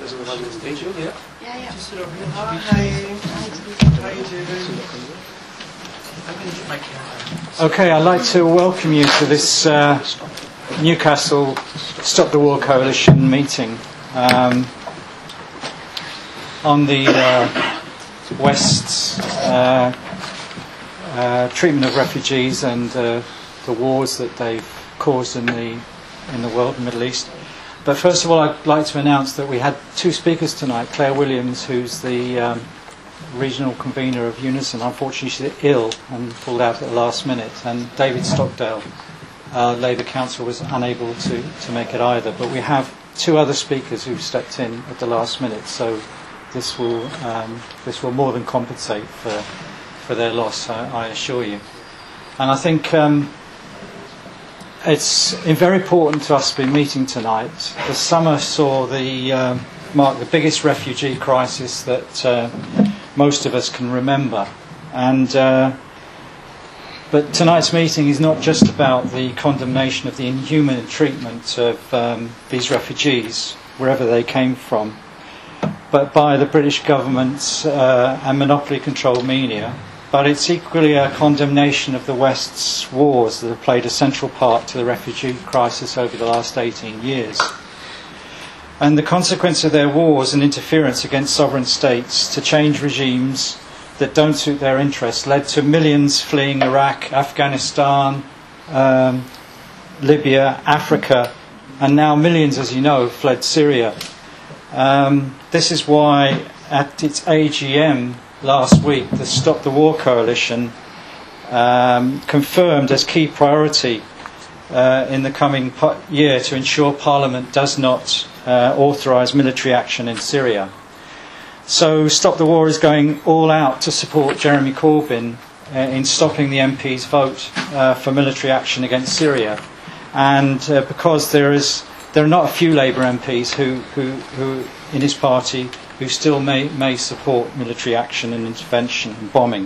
Okay, I'd like to welcome you to this Newcastle Stop the War Coalition meeting on the West's treatment of refugees and the wars that they've caused in the world, the Middle East. But first of all, I'd like to announce that we had two speakers tonight. Claire Williams, who's the regional convener of Unison, unfortunately she's ill and pulled out at the last minute, and David Stockdale, Labour Council, was unable to make it either. But we have two other speakers who've stepped in at the last minute, so this will more than compensate for their loss, I assure you. And I think it's very important to us to be meeting tonight. The summer saw mark the biggest refugee crisis that most of us can remember, but tonight's meeting is not just about the condemnation of the inhuman treatment of these refugees, wherever they came from, but by the British government and monopoly-controlled media. But it's equally a condemnation of the West's wars that have played a central part to the refugee crisis over the last 18 years. And the consequence of their wars and interference against sovereign states to change regimes that don't suit their interests led to millions fleeing Iraq, Afghanistan, Libya, Africa, and now millions, as you know, have fled Syria. This is why at its AGM last week, the Stop the War Coalition confirmed as key priority in the coming year to ensure Parliament does not authorise military action in Syria. So Stop the War is going all out to support Jeremy Corbyn in stopping the MP's vote for military action against Syria, and because there are not a few Labour MPs who in his party who still may support military action and intervention and bombing.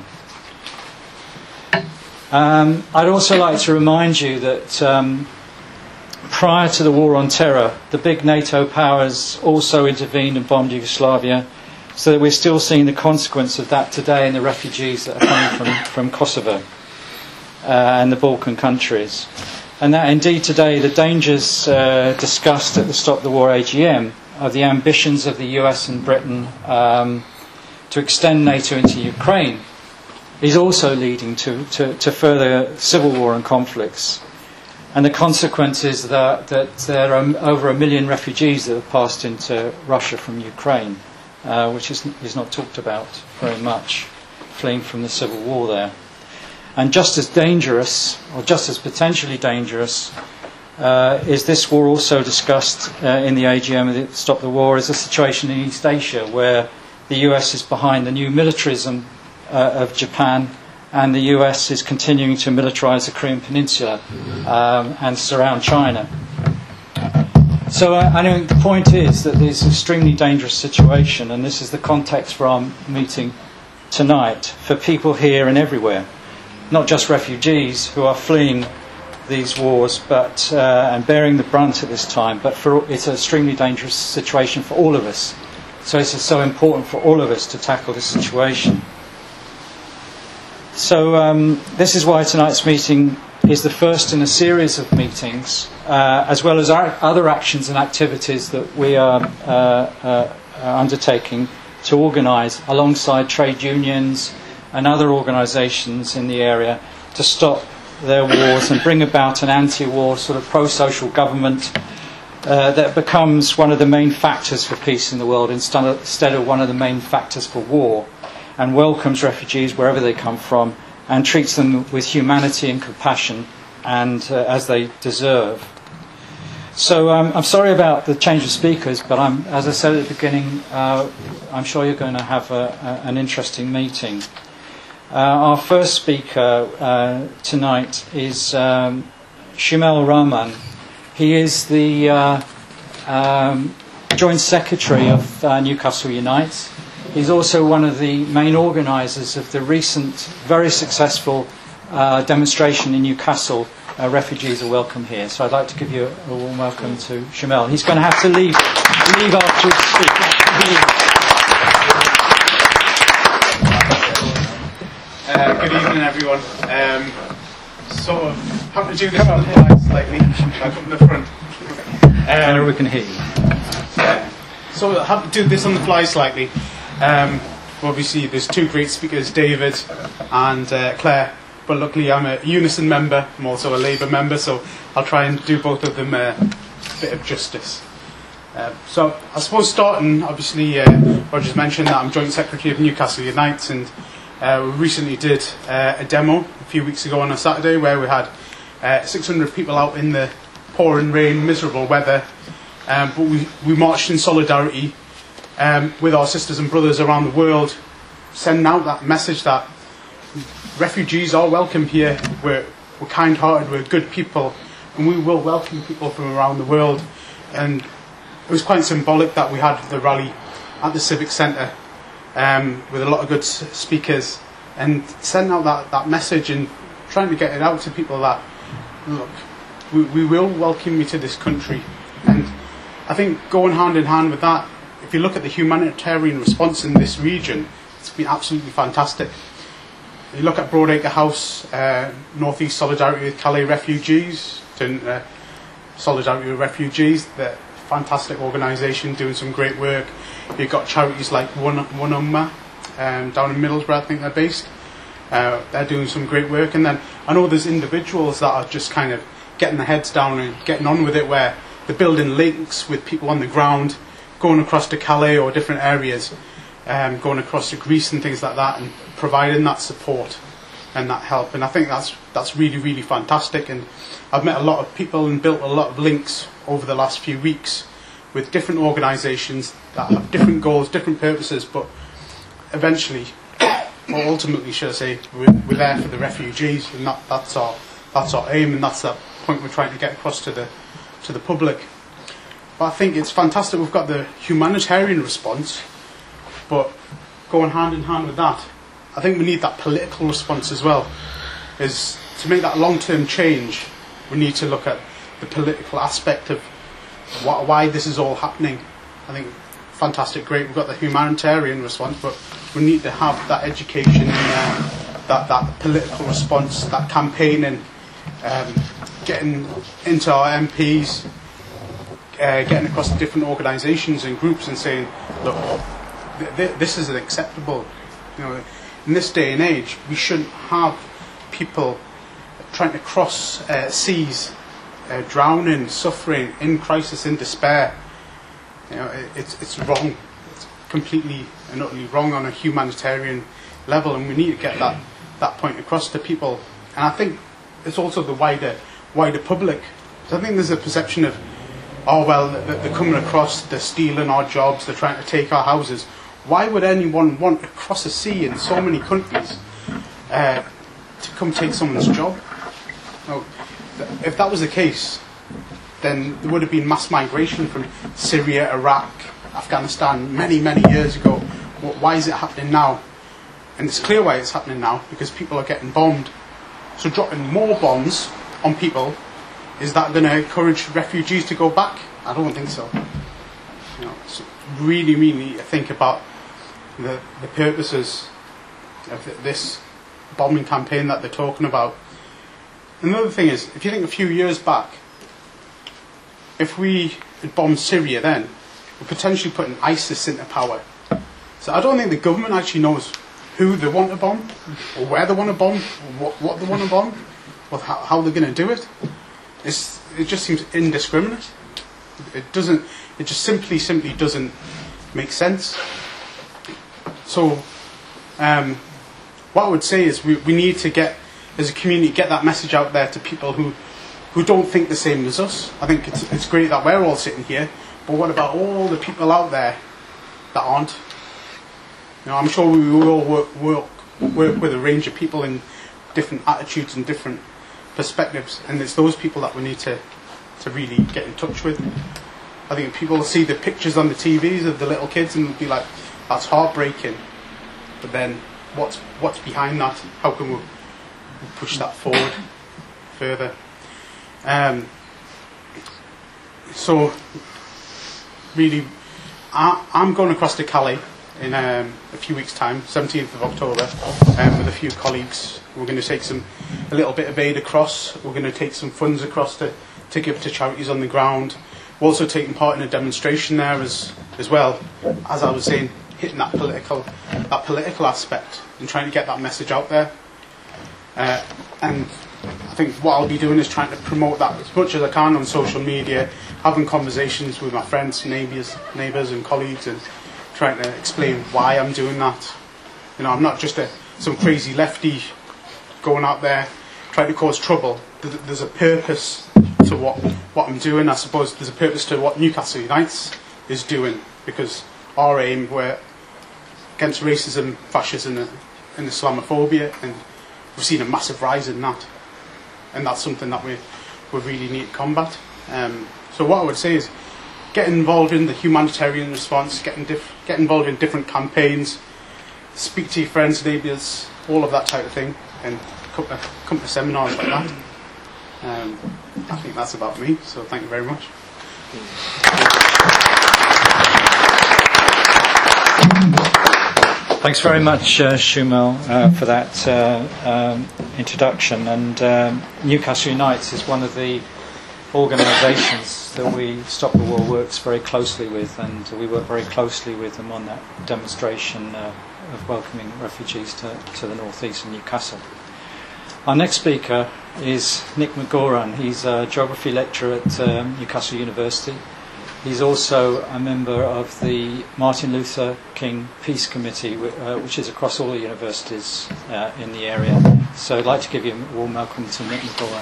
I'd also like to remind you that prior to the war on terror, the big NATO powers also intervened and bombed Yugoslavia, so that we're still seeing the consequence of that today in the refugees that are coming from Kosovo and the Balkan countries. And that indeed today the dangers discussed at the Stop the War AGM of the ambitions of the US and Britain to extend NATO into Ukraine is also leading to further civil war and conflicts. And the consequence is that there are over 1 million refugees that have passed into Russia from Ukraine, which is not talked about very much, fleeing from the civil war there. And just as dangerous, or just as potentially dangerous, is this war also discussed in the AGM of Stop the War, is the situation in East Asia, where the US is behind the new militarism of Japan, and the US is continuing to militarise the Korean Peninsula and surround China. So I think the point is that there's an extremely dangerous situation, and this is the context for our meeting tonight, for people here and everywhere, not just refugees who are fleeing these wars but and bearing the brunt at this time, but it's an extremely dangerous situation for all of us. So it's so important for all of us to tackle this situation. So this is why tonight's meeting is the first in a series of meetings, as well as our other actions and activities that we are undertaking to organise alongside trade unions and other organisations in the area to stop their wars and bring about an anti-war sort of pro-social government that becomes one of the main factors for peace in the world instead of one of the main factors for war, and welcomes refugees wherever they come from and treats them with humanity and compassion and as they deserve. So I'm sorry about the change of speakers, but as I said at the beginning, I'm sure you're going to have an interesting meeting. Our first speaker tonight is Shimel Rahman. He is the Joint Secretary of Newcastle Unite. He's also one of the main organisers of the recent, very successful demonstration in Newcastle refugees are welcome here. So I'd like to give you a warm welcome to Shamel. He's going to have to leave afterwards to speak. Good evening, everyone. Sort of have to do this on the fly slightly. Back up in the front. We can hear you. So have to do this on the fly slightly. Obviously, there's two great speakers, David and Claire. But luckily, I'm a Unison member. I'm also a Labour member, so I'll try and do both of them a bit of justice. So I suppose starting, obviously, Roger's mentioned that I'm Joint Secretary of Newcastle Unite, and we recently did a demo a few weeks ago on a Saturday where we had 600 people out in the pouring rain, miserable weather, but we marched in solidarity with our sisters and brothers around the world, sending out that message that refugees are welcome here. We're kind-hearted, we're good people, and we will welcome people from around the world. And it was quite symbolic that we had the rally at the Civic Centre with a lot of good speakers, and sending out that message and trying to get it out to people that, look, we will welcome you to this country. And I think going hand in hand with that, if you look at the humanitarian response in this region, it's been absolutely fantastic. You look at Broadacre House, North East Solidarity with Calais Refugees, Solidarity with Refugees, they're a fantastic organisation doing some great work. You've got charities like One Ummah, down in Middlesbrough, I think they're based. They're doing some great work. And then I know there's individuals that are just kind of getting their heads down and getting on with it, where they're building links with people on the ground, going across to Calais or different areas, going across to Greece and things like that, and providing that support and that help. And I think that's really, really fantastic. And I've met a lot of people and built a lot of links over the last few weeks with different organisations that have different goals, different purposes, but eventually, or ultimately, should I say, we're there for the refugees, and that's our aim, and that's the point we're trying to get across to the public. But I think it's fantastic we've got the humanitarian response, but going hand in hand with that, I think we need that political response as well. Is to make that long-term change, we need to look at the political aspect of why this is all happening. I think fantastic, great, we've got the humanitarian response, but we need to have that education in there, that political response, that campaigning, getting into our MPs, getting across the different organisations and groups and saying, look, this isn't acceptable. You know, in this day and age, we shouldn't have people trying to cross seas, drowning, suffering, in crisis, in despair. You know, it's wrong. It's completely and utterly wrong on a humanitarian level, and we need to get that point across to people. And I think it's also the wider public. So I think there's a perception of, oh well, they're coming across, they're stealing our jobs, they're trying to take our houses. Why would anyone want to cross a sea in so many countries to come take someone's job? No, if that was the case, then there would have been mass migration from Syria, Iraq, Afghanistan many, many years ago. Why is it happening now? And it's clear why it's happening now, because people are getting bombed. So dropping more bombs on people, is that going to encourage refugees to go back? I don't think so. You know, so really, really think about the purposes of this bombing campaign that they're talking about. Another thing is, if you think a few years back, if we had bombed Syria then, we're potentially putting ISIS into power. So I don't think the government actually knows who they want to bomb, or where they want to bomb, or what they want to bomb, or how they're going to do it. It just seems indiscriminate. It just simply doesn't make sense. So what I would say is we need to get, as a community, get that message out there to people who don't think the same as us. I think it's great that we're all sitting here, but what about all the people out there that aren't? You know, I'm sure we will all work with a range of people in different attitudes and different perspectives, and it's those people that we need to really get in touch with. I think people see the pictures on the TVs of the little kids and be like, that's heartbreaking, but then what's behind that? How can we push that forward further? So, really, I'm going across to Calais in a few weeks' time, 17th of October, with a few colleagues. We're going to take a little bit of aid across. We're going to take some funds across to give to charities on the ground. We're also taking part in a demonstration there as well. As I was saying, hitting that political aspect and trying to get that message out there. And I think what I'll be doing is trying to promote that as much as I can on social media, having conversations with my friends, neighbours and colleagues, and trying to explain why I'm doing that. You know, I'm not just some crazy lefty going out there trying to cause trouble. There's a purpose to what I'm doing. I suppose there's a purpose to what Newcastle Unites is doing, because our aim, we're against racism, fascism and Islamophobia, and we've seen a massive rise in that, and that's something that we really need to combat. So what I would say is get involved in the humanitarian response, get involved in different campaigns, speak to your friends, neighbours, all of that type of thing, and come to seminars like that. I think that's about me, so thank you very much. Thanks very much, Shumel, for that introduction. And Newcastle Unites is one of the organisations that we, Stop the War, works very closely with, and we work very closely with them on that demonstration of welcoming refugees to the northeast of Newcastle. Our next speaker is Nick McGoran. He's a geography lecturer at Newcastle University. He's also a member of the Martin Luther King Peace Committee, which is across all the universities in the area. So I'd like to give you a warm welcome to Nick McGoran.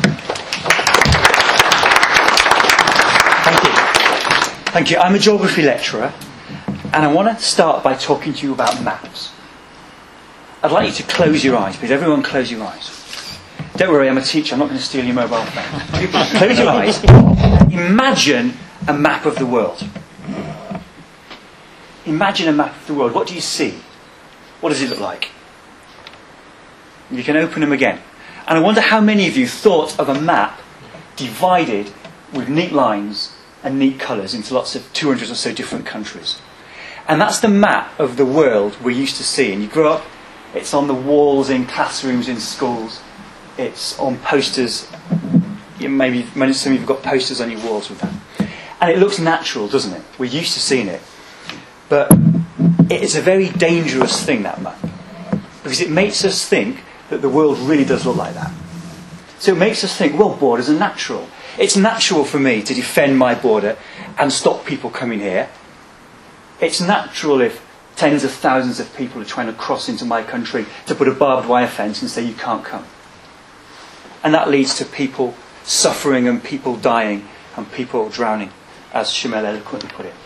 Thank you. Thank you. I'm a geography lecturer, and I want to start by talking to you about maps. I'd like you to close your eyes, please. Everyone close your eyes. Don't worry, I'm a teacher. I'm not going to steal your mobile phone. Close your eyes. Imagine a map of the world. Imagine a map of the world. What do you see? What does it look like? You can open them again. And I wonder how many of you thought of a map divided with neat lines and neat colours into lots of 200 or so different countries. And that's the map of the world we're used to seeing. You grow up, it's on the walls in classrooms in schools. It's on posters. Maybe some of you have got posters on your walls with that. And it looks natural, doesn't it? We're used to seeing it. But it's a very dangerous thing, that map. Because it makes us think that the world really does look like that. So it makes us think, well, borders are natural. It's natural for me to defend my border and stop people coming here. It's natural if tens of thousands of people are trying to cross into my country to put a barbed wire fence and say you can't come. And that leads to people suffering and people dying and people drowning, as Shumel eloquently put it.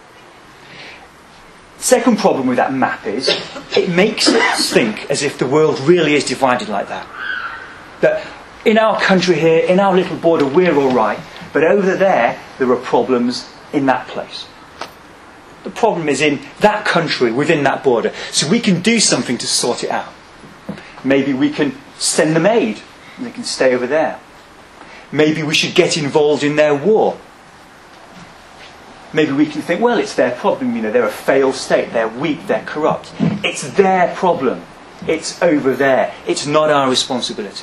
Second problem with that map is it makes us think as if the world really is divided like that. That in our country here, in our little border, we're all right, but over there are problems in that place. The problem is in that country, within that border. So we can do something to sort it out. Maybe we can send them aid, and they can stay over there. Maybe we should get involved in their war. Maybe we can think, well, it's their problem, they're a failed state, they're weak, they're corrupt. It's their problem. It's over there. It's not our responsibility.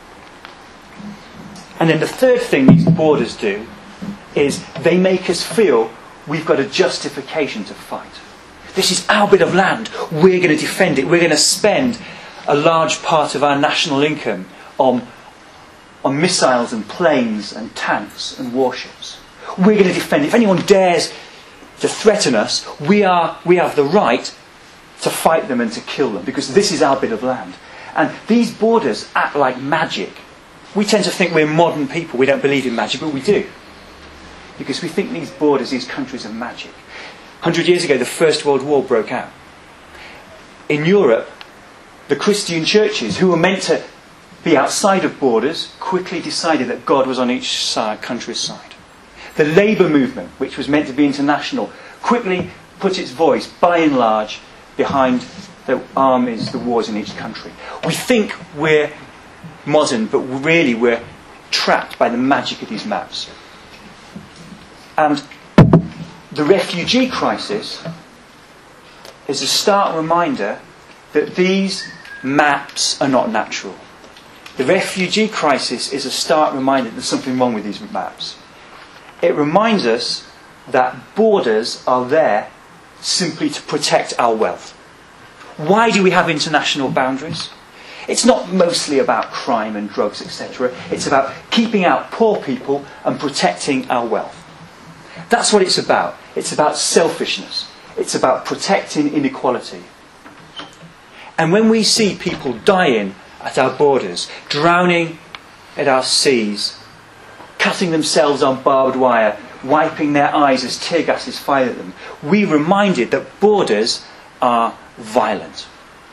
And then the third thing these borders do is they make us feel we've got a justification to fight. This is our bit of land. We're going to defend it. We're going to spend a large part of our national income on missiles and planes and tanks and warships. We're going to defend it. If anyone dares to threaten us, we have the right to fight them and to kill them, because this is our bit of land. And these borders act like magic. We tend to think we're modern people. We don't believe in magic, but we do. Because we think these borders, these countries are magic. 100 years ago, the First World War broke out. In Europe, the Christian churches, who were meant to be outside of borders, quickly decided that God was on each country's side. The Labour movement, which was meant to be international, quickly put its voice, by and large, behind the armies, the wars in each country. We think we're modern, but really we're trapped by the magic of these maps. And the refugee crisis is a stark reminder that these maps are not natural. The refugee crisis is a stark reminder that there's something wrong with these maps. It reminds us that borders are there simply to protect our wealth. Why do we have international boundaries? It's not mostly about crime and drugs, etc. It's about keeping out poor people and protecting our wealth. That's what it's about. It's about selfishness. It's about protecting inequality. And when we see people dying at our borders, drowning at our seas, cutting themselves on barbed wire, wiping their eyes as tear gas is fired at them, we're reminded that borders are violent.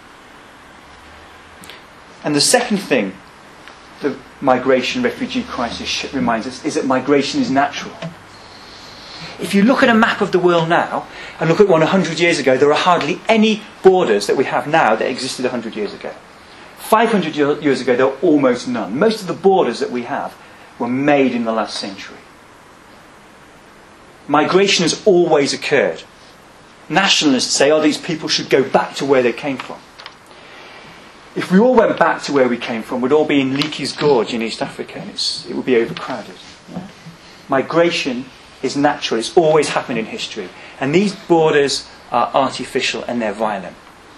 And the second thing the migration refugee crisis reminds us is that migration is natural. If you look at a map of the world now and look at one 100 years ago, there are hardly any borders that we have now that existed 100 years ago. 500 years ago, there were almost none. Most of the borders that we have were made in the last century. Migration has always occurred. Nationalists say, these people should go back to where they came from. If we all went back to where we came from, we'd all be in Leakey's Gorge in East Africa, and it would be overcrowded. Migration is natural. It's always happened in history. And these borders are artificial and they're violent.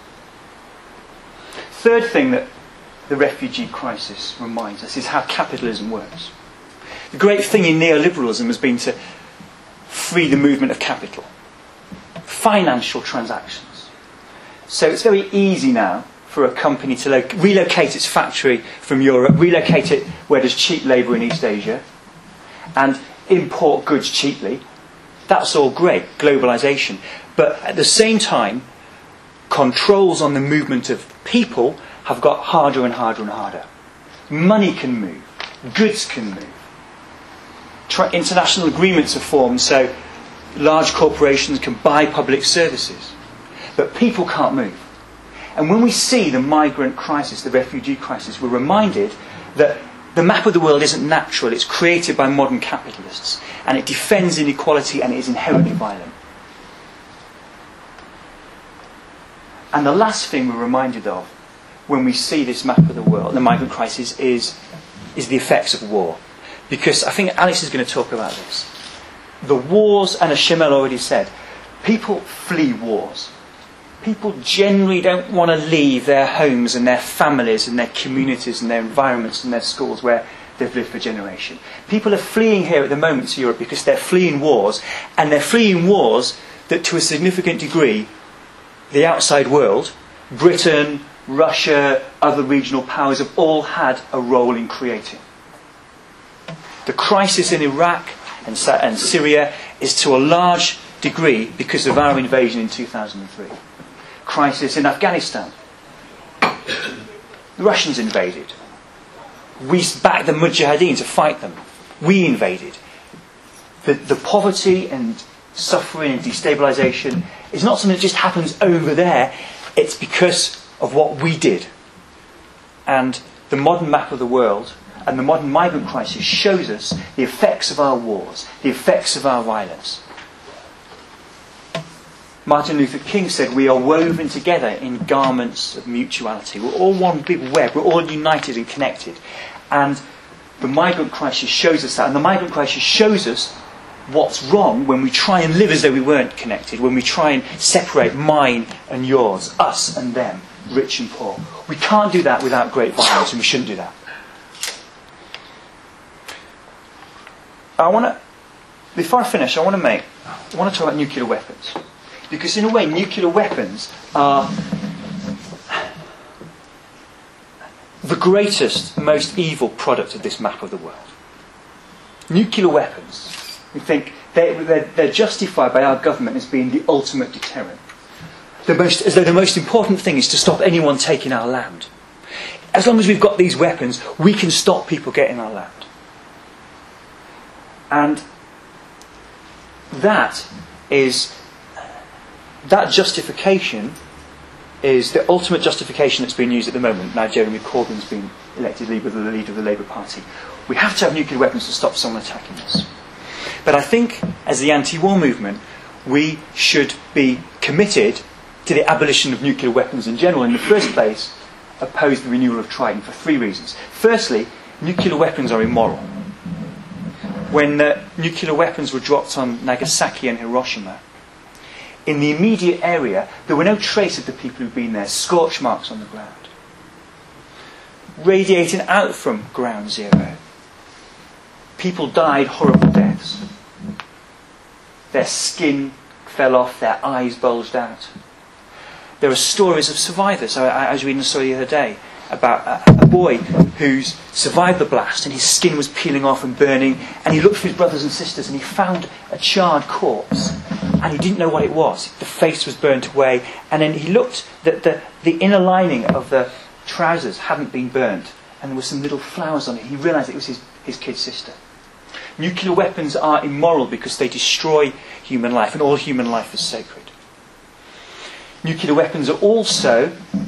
Third thing that the refugee crisis reminds us is how capitalism works. The great thing in neoliberalism has been to free the movement of capital. Financial transactions. So it's very easy now for a company to relocate its factory from Europe, relocate it where there's cheap labour in East Asia, and import goods cheaply. That's all great, globalisation. But at the same time, controls on the movement of people have got harder and harder and harder. Money can move. Goods can move. International agreements are formed so large corporations can buy public services. But people can't move. And when we see the migrant crisis, the refugee crisis, we're reminded that the map of the world isn't natural. It's created by modern capitalists. And it defends inequality and it is inherently violent. And the last thing we're reminded of when we see this map of the world, the migrant crisis, is the effects of war. Because I think Alex is going to talk about this. The wars, and as Shimel already said, people flee wars. People generally don't want to leave their homes and their families and their communities and their environments and their schools where they've lived for generations. People are fleeing here at the moment to Europe because they're fleeing wars, and they're fleeing wars that to a significant degree the outside world, Britain, Russia, other regional powers have all had a role in creating. The crisis in Iraq and Syria is to a large degree because of our invasion in 2003. Crisis in Afghanistan. The Russians invaded. We backed the Mujahideen to fight them. We invaded. The poverty and suffering and destabilisation is not something that just happens over there. It's because of what we did. And the modern map of the world and the modern migrant crisis shows us the effects of our wars, the effects of our violence. Martin Luther King said, we are woven together in garments of mutuality. We're all one big web. We're all united and connected. And the migrant crisis shows us that. And the migrant crisis shows us what's wrong when we try and live as though we weren't connected, when we try and separate mine and yours, us and them, rich and poor. We can't do that without great violence, and we shouldn't do that. Before I finish, I want to talk about nuclear weapons. Because in a way, nuclear weapons are the greatest, most evil product of this map of the world. Nuclear weapons, we think, they're justified by our government as being the ultimate deterrent. As though the most important thing is to stop anyone taking our land. As long as we've got these weapons, we can stop people getting our land. And that justification is the ultimate justification that's being used at the moment. Now Jeremy Corbyn's been elected leader of the Labour Party. We have to have nuclear weapons to stop someone attacking us. But I think, as the anti-war movement, we should be committed to the abolition of nuclear weapons in general. In the first place, oppose the renewal of Trident for 3 reasons. Firstly, nuclear weapons are immoral. When nuclear weapons were dropped on Nagasaki and Hiroshima, in the immediate area, there were no trace of the people who'd been there, scorch marks on the ground. Radiating out from ground zero, people died horrible deaths. Their skin fell off, their eyes bulged out. There are stories of survivors. I was reading a story the other day about a boy who's survived the blast and his skin was peeling off and burning, and he looked for his brothers and sisters and he found a charred corpse and he didn't know what it was. The face was burnt away, and then he looked that the inner lining of the trousers hadn't been burnt and there were some little flowers on it. He realised it was his kid's sister. Nuclear weapons are immoral because they destroy human life, and all human life is sacred. Nuclear weapons are also,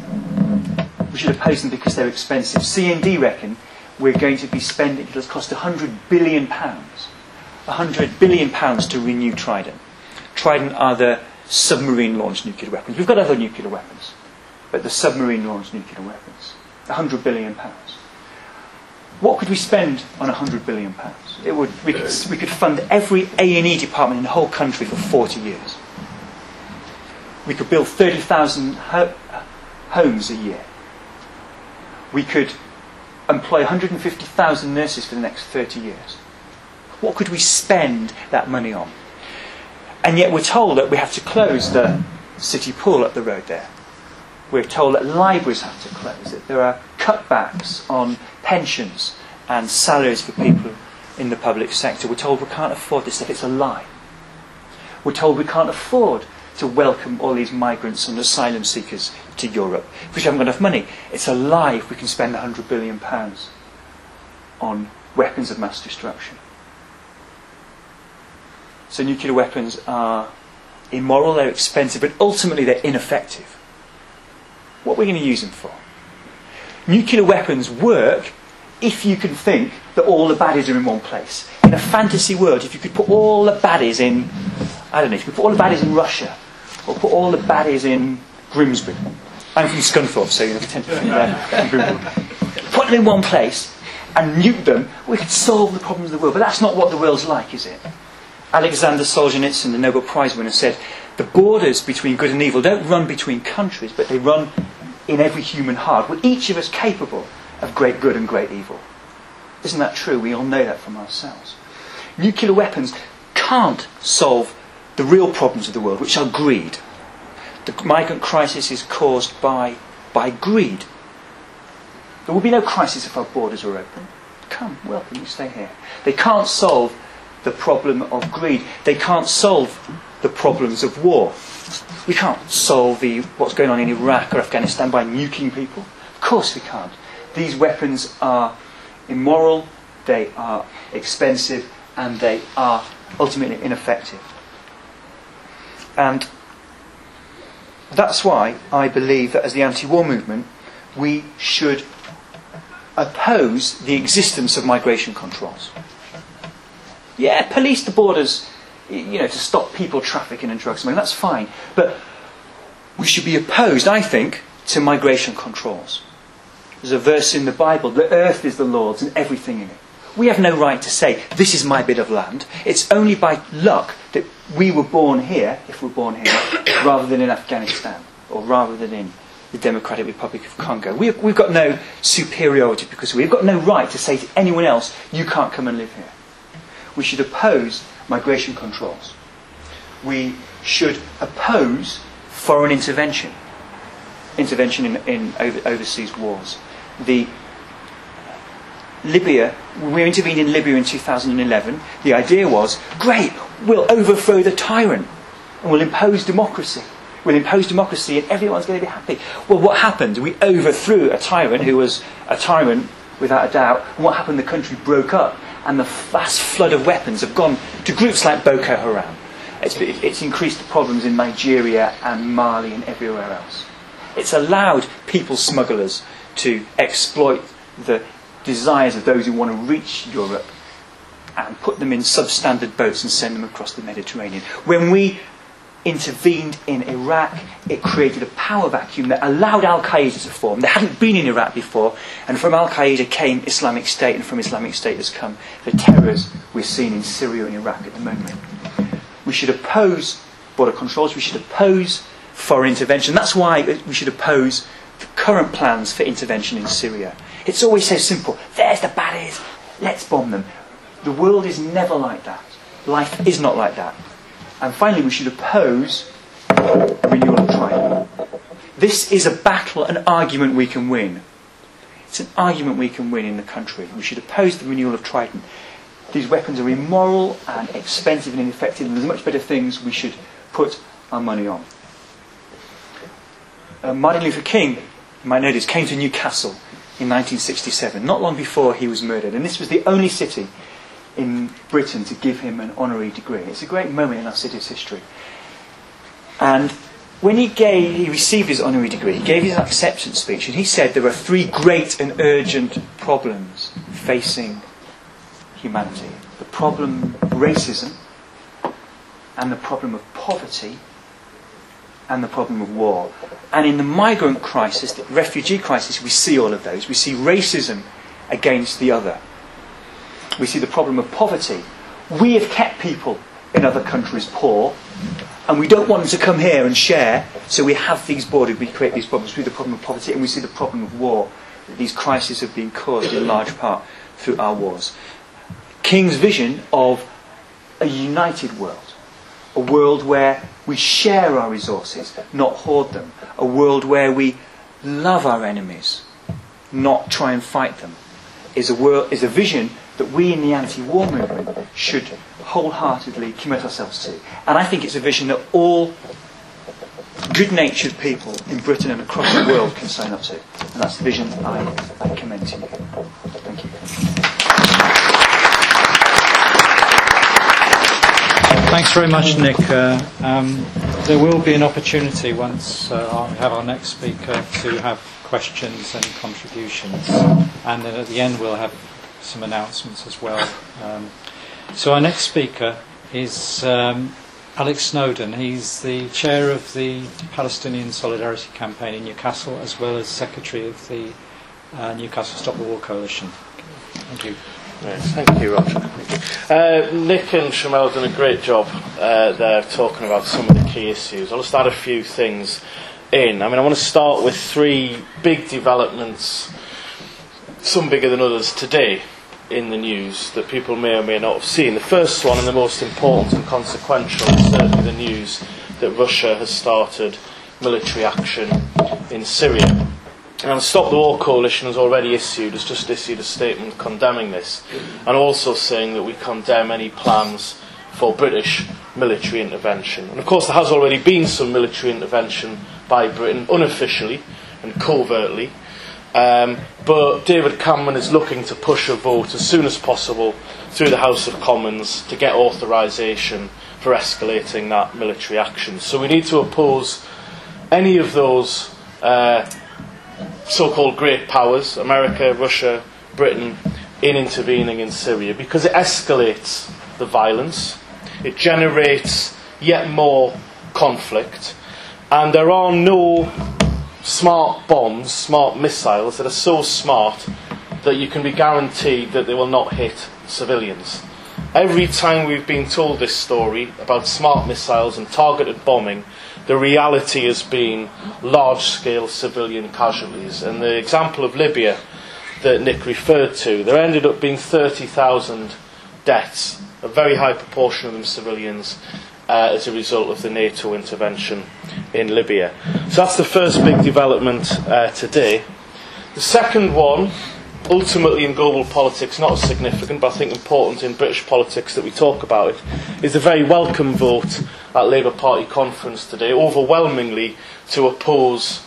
we should oppose them because they're expensive. CND reckon we're going to be spending, it'll cost £100 billion. £100 billion to renew Trident. Trident are the submarine-launched nuclear weapons. We've got other nuclear weapons, but the submarine-launched nuclear weapons. £100 billion. What could we spend on £100 billion? We could fund every A&E department in the whole country for 40 years. We could build 30,000 homes a year. We could employ 150,000 nurses for the next 30 years. What could we spend that money on? And yet we're told that we have to close the city pool up the road there. We're told that libraries have to close, that there are cutbacks on pensions and salaries for people in the public sector. We're told we can't afford this stuff. It's a lie. We're told we can't afford to welcome all these migrants and asylum seekers to Europe because we haven't got enough money. It's a lie if we can spend £100 billion on weapons of mass destruction. So nuclear weapons are immoral, they're expensive, but ultimately they're ineffective. What are we going to use them for? Nuclear weapons work if you can think that all the baddies are in one place. In a fantasy world, if you could put all the baddies in, I don't know, if you could put all the baddies in Russia, or put all the baddies in Grimsby. I'm from Scunthorpe, so you know, 10 there. Put them in one place and nuke them, we could solve the problems of the world. But that's not what the world's like, is it? Alexander Solzhenitsyn, the Nobel Prize winner, said the borders between good and evil don't run between countries, but they run in every human heart. We're each of us capable of great good and great evil. Isn't that true? We all know that from ourselves. Nuclear weapons can't solve the real problems of the world, which are greed. The migrant crisis is caused by greed. There will be no crisis if our borders are open. Come, welcome, you stay here. They can't solve the problem of greed. They can't solve the problems of war. We can't solve what's going on in Iraq or Afghanistan by nuking people. Of course we can't. These weapons are immoral, they are expensive, and they are ultimately ineffective. And that's why I believe that as the anti-war movement, we should oppose the existence of migration controls. Yeah, police the borders, to stop people trafficking and drug smuggling, that's fine. But we should be opposed, I think, to migration controls. There's a verse in the Bible, the earth is the Lord's and everything in it. We have no right to say, this is my bit of land. It's only by luck that we were born here, if we're born here, rather than in Afghanistan, or rather than in the Democratic Republic of Congo. We've got no superiority because we've got no right to say to anyone else, you can't come and live here. We should oppose migration controls. We should oppose foreign intervention in overseas wars. Libya, we intervened in Libya in 2011. The idea was, great, we'll overthrow the tyrant and we'll impose democracy. We'll impose democracy and everyone's going to be happy. Well, what happened? We overthrew a tyrant who was a tyrant without a doubt. And what happened? The country broke up and the vast flood of weapons have gone to groups like Boko Haram. It's increased the problems in Nigeria and Mali and everywhere else. It's allowed people smugglers to exploit the desires of those who want to reach Europe and put them in substandard boats and send them across the Mediterranean. When we intervened in Iraq, it created a power vacuum that allowed Al-Qaeda to form. They hadn't been in Iraq before, and from Al-Qaeda came Islamic State, and from Islamic State has come the terrors we're seeing in Syria and Iraq at the moment. We should oppose border controls, we should oppose foreign intervention. That's why we should oppose the current plans for intervention in Syria. It's always so simple. There's the baddies, let's bomb them. The world is never like that. Life is not like that. And finally, we should oppose a renewal of Trident. This is a battle, an argument we can win. It's an argument we can win in the country. We should oppose the renewal of Trident. These weapons are immoral and expensive and ineffective, and there's much better things we should put our money on. Martin Luther King, you might know this, came to Newcastle in 1967, not long before he was murdered. And this was the only city in Britain to give him an honorary degree. It's a great moment in our city's history. And when he received his honorary degree, he gave his acceptance speech, and he said there are 3 great and urgent problems facing humanity. The problem of racism, and the problem of poverty, and the problem of war. And in the migrant crisis, the refugee crisis, we see all of those. We see racism against the other. We see the problem of poverty. We have kept people in other countries poor, and we don't want them to come here and share, so we have these borders, we create these problems. We see the problem of poverty, and we see the problem of war. These crises have been caused in large part through our wars. King's vision of a united world, a world where we share our resources, not hoard them, a world where we love our enemies, not try and fight them, is a vision that we in the anti-war movement should wholeheartely commit ourselves to. And I think it's a vision that all good-natured people in Britain and across the world can sign up to. And that's the vision I commend to you. Thank you. Thanks very much, Nick. There will be an opportunity once I have our next speaker to have questions and contributions. And then at the end we'll have some announcements as well. So our next speaker is Alex Snowden. He's the chair of the Palestinian Solidarity Campaign in Newcastle, as well as secretary of the Newcastle Stop the War Coalition. Thank you. Yes, thank you, Roger. Nick and Shamel have done a great job there talking about some of the key issues. I'll just add a few things in. I want to start with 3 big developments, some bigger than others, today in the news that people may or may not have seen. The first one, and the most important and consequential, is certainly the news that Russia has started military action in Syria. And Stop the War Coalition has just issued a statement condemning this, and also saying that we condemn any plans for British military intervention. And of course there has already been some military intervention by Britain, unofficially and covertly, but David Cameron is looking to push a vote as soon as possible through the House of Commons to get authorisation for escalating that military action. So we need to oppose any of those so-called great powers, America, Russia, Britain, in intervening in Syria, because it escalates the violence, it generates yet more conflict, and there are no smart bombs, smart missiles that are so smart that you can be guaranteed that they will not hit civilians. Every time we've been told this story about smart missiles and targeted bombing, the reality has been large-scale civilian casualties. And the example of Libya that Nick referred to, there ended up being 30,000 deaths, a very high proportion of them civilians, as a result of the NATO intervention in Libya. So that's the first big development today. The second one, ultimately in global politics not as significant, but I think important in British politics that we talk about it, is the very welcome vote at Labour Party conference today, overwhelmingly to oppose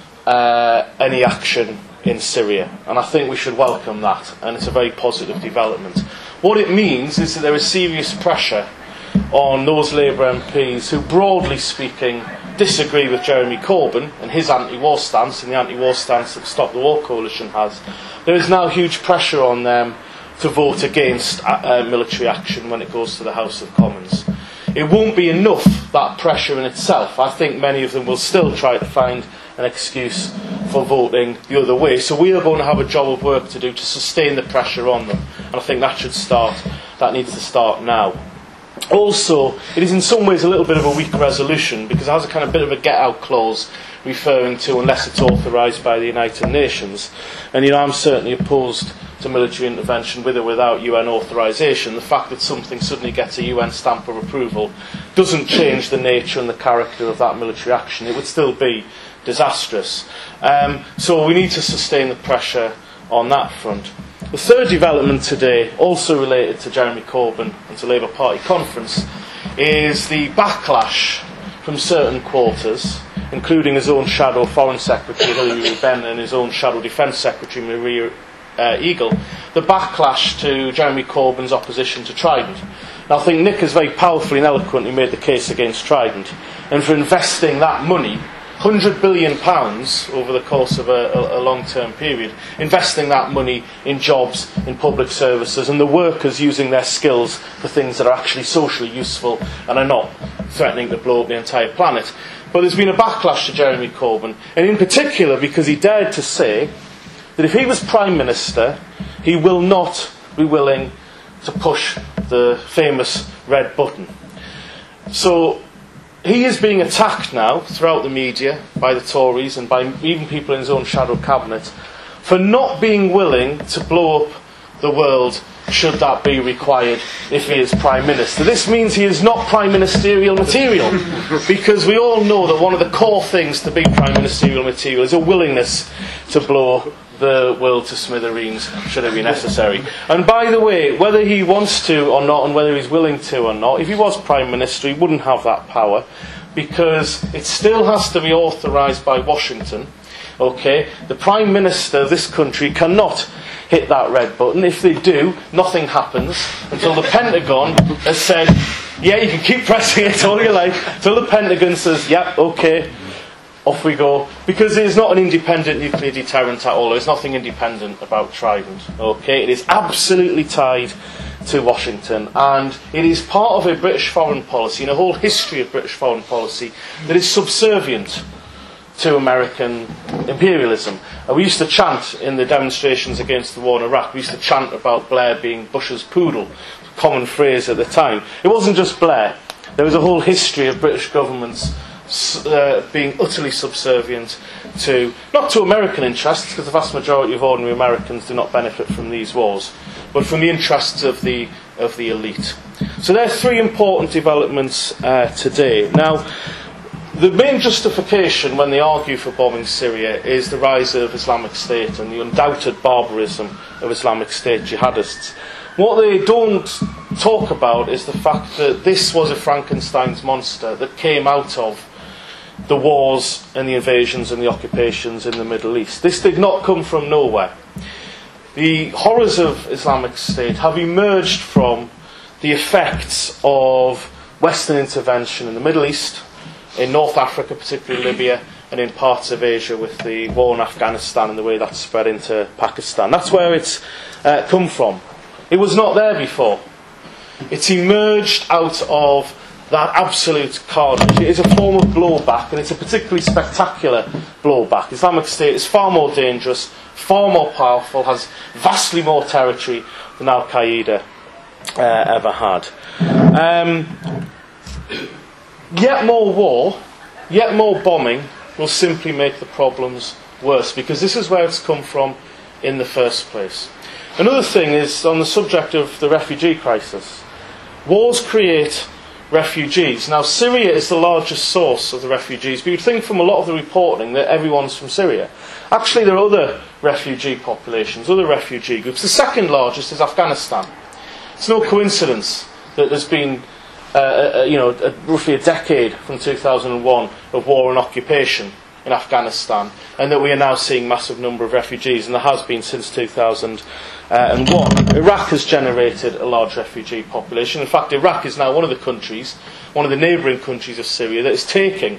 any action in Syria. And I think we should welcome that, and it's a very positive development. What it means is that there is serious pressure on those Labour MPs who, broadly speaking, disagree with Jeremy Corbyn and his anti-war stance and the anti-war stance that Stop the War Coalition has, there is now huge pressure on them to vote against military action when it goes to the House of Commons. It won't be enough, that pressure in itself. I think many of them will still try to find an excuse for voting the other way. So we are going to have a job of work to do to sustain the pressure on them. And I think that needs to start now. Also, it is in some ways a little bit of a weak resolution because it has a kind of bit of a get-out clause referring to unless it's authorised by the United Nations. And I'm certainly opposed to military intervention with or without UN authorisation. The fact that something suddenly gets a UN stamp of approval doesn't change the nature and the character of that military action. It would still be disastrous. So we need to sustain the pressure on that front. The third development today, also related to Jeremy Corbyn and to Labour Party conference, is the backlash from certain quarters, including his own shadow Foreign Secretary Hilary Benn and his own shadow Defence Secretary Maria Eagle, the backlash to Jeremy Corbyn's opposition to Trident. Now, I think Nick has very powerfully and eloquently made the case against Trident, and for investing that money, £100 billion over the course of a long-term period, investing that money in jobs, in public services, and the workers using their skills for things that are actually socially useful and are not threatening to blow up the entire planet. But there's been a backlash to Jeremy Corbyn, and in particular because he dared to say that if he was Prime Minister, he will not be willing to push the famous red button. So he is being attacked now throughout the media by the Tories and by even people in his own shadow cabinet for not being willing to blow up the world should that be required if he is Prime Minister. This means he is not Prime Ministerial material, because we all know that one of the core things to be Prime Ministerial material is a willingness to blow the world to smithereens should it be necessary. And by the way, whether he wants to or not, and whether he's willing to or not, if he was Prime Minister he wouldn't have that power, because it still has to be authorised by Washington. Okay, the Prime Minister of this country cannot hit that red button. If they do, nothing happens until the Pentagon has said, yeah, you can keep pressing it all you like, until the Pentagon says, yep, okay, off we go. Because it is not an independent nuclear deterrent at all. There's nothing independent about Trident. Okay, it is absolutely tied to Washington, and it is part of a British foreign policy and a whole history of British foreign policy that is subservient to American imperialism. We used to chant in the demonstrations against the war in Iraq, we used to chant about Blair being Bush's poodle, a common phrase at the time. It wasn't just Blair. There was a whole history of British governments being utterly subservient to, not to American interests, because the vast majority of ordinary Americans do not benefit from these wars, but from the interests of the elite. So there are three important developments today. Now, the main justification when they argue for bombing Syria is the rise of Islamic State and the undoubted barbarism of Islamic State jihadists. What they don't talk about is the fact that this was a Frankenstein's monster that came out of the wars and the invasions and the occupations in the Middle East. This did not come from nowhere. The horrors of Islamic State have emerged from the effects of Western intervention in the Middle East, in North Africa, particularly Libya, and in parts of Asia with the war in Afghanistan and the way that spread into Pakistan. That's where it's come from. It was not there before. It's emerged out of that absolute carnage. It is a form of blowback, and it's a particularly spectacular blowback. Islamic State is far more dangerous, far more powerful, has vastly more territory than Al-Qaeda ever had. Yet more war, yet more bombing will simply make the problems worse, because this is where it's come from in the first place. Another thing is on the subject of the refugee crisis. Wars create refugees. Now, Syria is the largest source of the refugees, but you'd think from a lot of the reporting that everyone's from Syria. Actually, there are other refugee populations, other refugee groups. The second largest is Afghanistan. It's no coincidence that there's been roughly a decade from 2001 of war and occupation in Afghanistan, and that we are now seeing massive number of refugees, and there has been since 2001. Iraq has generated a large refugee population. In fact, Iraq is now one of the countries, one of the neighbouring countries of Syria, that is taking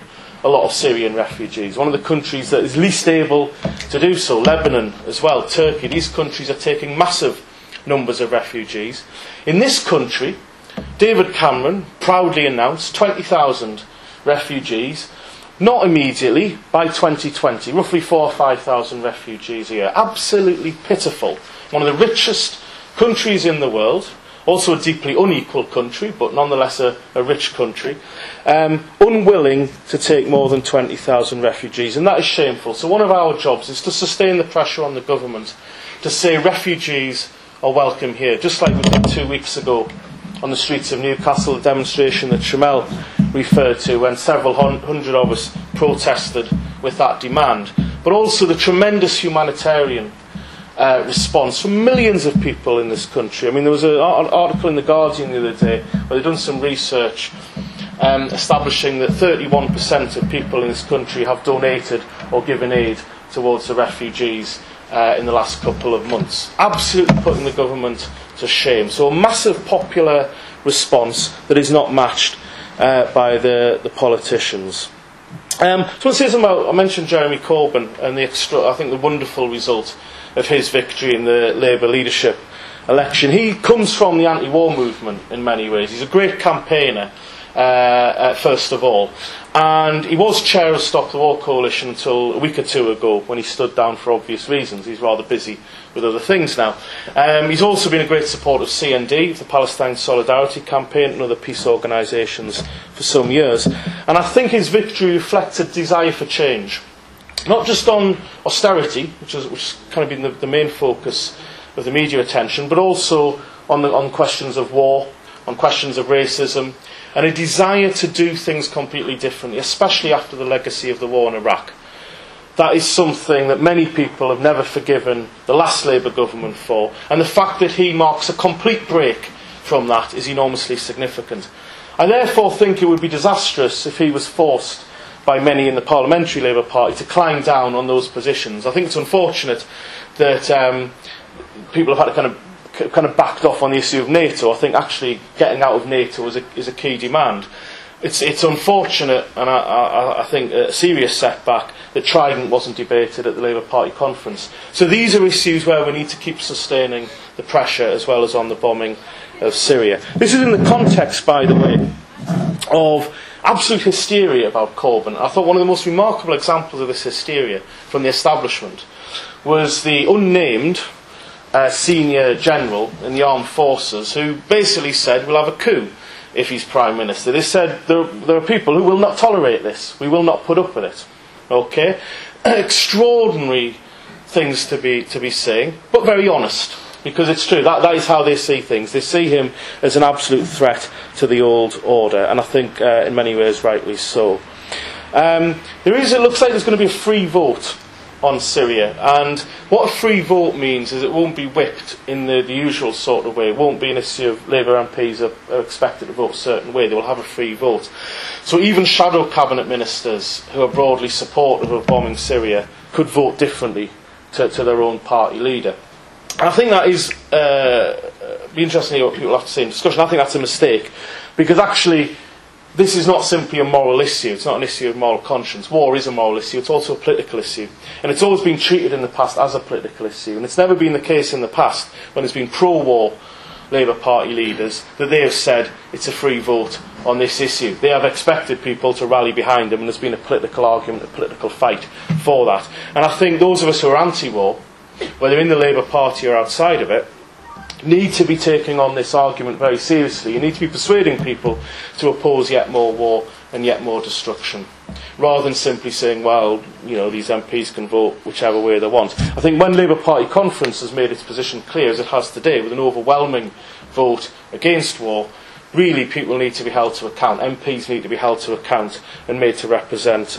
a lot of Syrian refugees. One of the countries that is least able to do so, Lebanon as well, Turkey, these countries are taking massive numbers of refugees. In this country, David Cameron proudly announced 20,000 refugees, not immediately, by 2020, roughly 4,000 or 5,000 refugees a year. Absolutely pitiful. One of the richest countries in the world, also a deeply unequal country, but nonetheless a rich country, unwilling to take more than 20,000 refugees, and that is shameful. So one of our jobs is to sustain the pressure on the government to say refugees are welcome here, just like we did 2 weeks ago on the streets of Newcastle, the demonstration that Shamel referred to, when several hundred of us protested with that demand, but also the tremendous humanitarian response from millions of people in this country. I mean, there was an article in The Guardian the other day where they'd done some research establishing that 31% of people in this country have donated or given aid towards the refugees in the last couple of months. Absolutely putting the government to shame. So a massive popular response that is not matched by the politicians. I just want to say something about, I mentioned Jeremy Corbyn and the wonderful result of his victory in the Labour leadership election. He comes from the anti-war movement in many ways. He's a great campaigner, first of all. And he was chair of Stop the War Coalition until a week or two ago, when he stood down for obvious reasons. He's rather busy with other things now. He's also been a great supporter of CND, the Palestine Solidarity Campaign, and other peace organisations for some years. And I think his victory reflects a desire for change. Not just on austerity, which has kind of been the main focus of the media attention, but also on questions of war, on questions of racism, and a desire to do things completely differently, especially after the legacy of the war in Iraq. That is something that many people have never forgiven the last Labour government for, and the fact that he marks a complete break from that is enormously significant. I therefore think it would be disastrous if he was forced by many in the Parliamentary Labour Party to climb down on those positions. I think it's unfortunate that people have had to kind of backed off on the issue of NATO. I think actually getting out of NATO is a key demand. It's unfortunate, and I think a serious setback, that Trident wasn't debated at the Labour Party conference. So these are issues where we need to keep sustaining the pressure, as well as on the bombing of Syria. This is in the context, by the way, of absolute hysteria about Corbyn. I thought one of the most remarkable examples of this hysteria from the establishment was the unnamed senior general in the armed forces, who basically said we'll have a coup if he's Prime Minister. They said there are people who will not tolerate this. We will not put up with it. Okay? Extraordinary things to be saying, but very honest. Because it's true, that is how they see things. They see him as an absolute threat to the old order, and I think in many ways rightly so. It looks like there's going to be a free vote on Syria, and what a free vote means is it won't be whipped in the usual sort of way. It won't be an issue of Labour MPs are expected to vote a certain way. They will have a free vote. So even shadow cabinet ministers who are broadly supportive of bombing Syria could vote differently to their own party leader. And I think that is be interesting to hear what people have to say in discussion. I think that's a mistake, because actually this is not simply a moral issue. It's not an issue of moral conscience. War is a moral issue. It's also a political issue. And it's always been treated in the past as a political issue. And it's never been the case in the past, when there's been pro-war Labour Party leaders, that they have said it's a free vote on this issue. They have expected people to rally behind them, and there's been a political argument, a political fight for that. And I think those of us who are anti-war, whether in the Labour Party or outside of it, need to be taking on this argument very seriously. You need to be persuading people to oppose yet more war and yet more destruction, rather than simply saying, well, these MPs can vote whichever way they want. I think when Labour Party conference has made its position clear, as it has today, with an overwhelming vote against war, really people need to be held to account. MPs need to be held to account and made to represent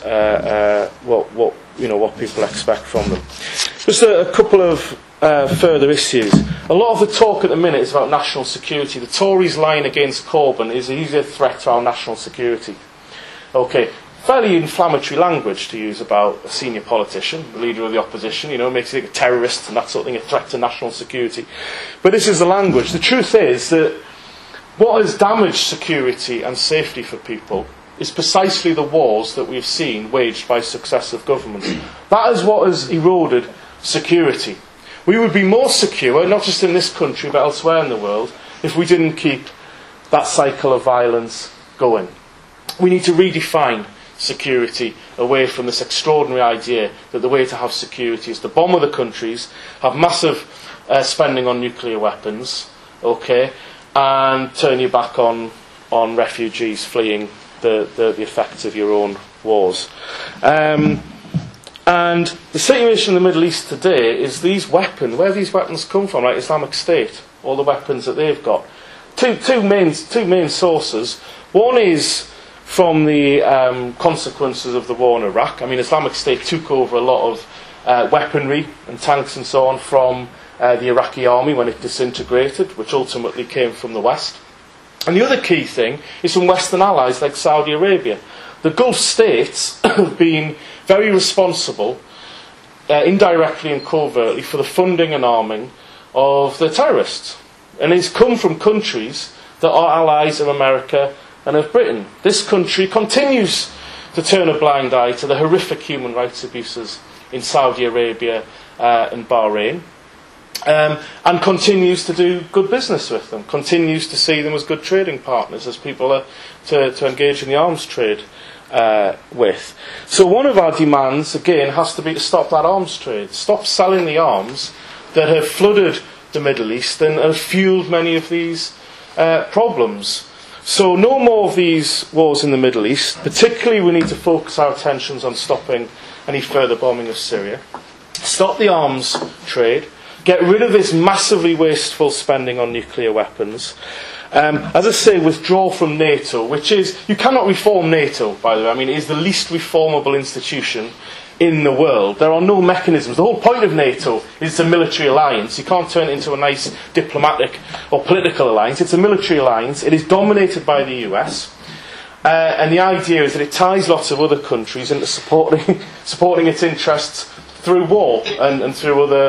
what people expect from them. Just a couple of further issues. A lot of the talk at the minute is about national security. The Tories' line against Corbyn is he's a threat to our national security. Okay, fairly inflammatory language to use about a senior politician, the leader of the opposition, makes it a terrorist and that sort of thing, a threat to national security. But this is the language. The truth is that what has damaged security and safety for people is precisely the wars that we've seen waged by successive governments. That is what has eroded security. We would be more secure, not just in this country but elsewhere in the world, if we didn't keep that cycle of violence going. We need to redefine security away from this extraordinary idea that the way to have security is to bomb other countries, have massive spending on nuclear weapons, okay, and turn your back on refugees fleeing the effects of your own wars. And the situation in the Middle East today is these weapons, where these weapons come from, like Islamic State, all the weapons that they've got. Two main sources. One is from the consequences of the war in Iraq. I mean, Islamic State took over a lot of weaponry and tanks and so on from the Iraqi army when it disintegrated, which ultimately came from the West. And the other key thing is from Western allies like Saudi Arabia. The Gulf states have been very responsible, indirectly and covertly, for the funding and arming of the terrorists. And it's come from countries that are allies of America and of Britain. This country continues to turn a blind eye to the horrific human rights abuses in Saudi Arabia and Bahrain. And continues to do good business with them, continues to see them as good trading partners, as people to engage in the arms trade with. So one of our demands, again, has to be to stop that arms trade, stop selling the arms that have flooded the Middle East and have fueled many of these problems. So no more of these wars in the Middle East. Particularly we need to focus our attentions on stopping any further bombing of Syria. Stop the arms trade. Get rid of this massively wasteful spending on nuclear weapons. As I say, withdraw from NATO, which is... You cannot reform NATO, by the way. I mean, it is the least reformable institution in the world. There are no mechanisms. The whole point of NATO is it's a military alliance. You can't turn it into a nice diplomatic or political alliance. It's a military alliance. It is dominated by the US. And the idea is that it ties lots of other countries into supporting its interests through war and through other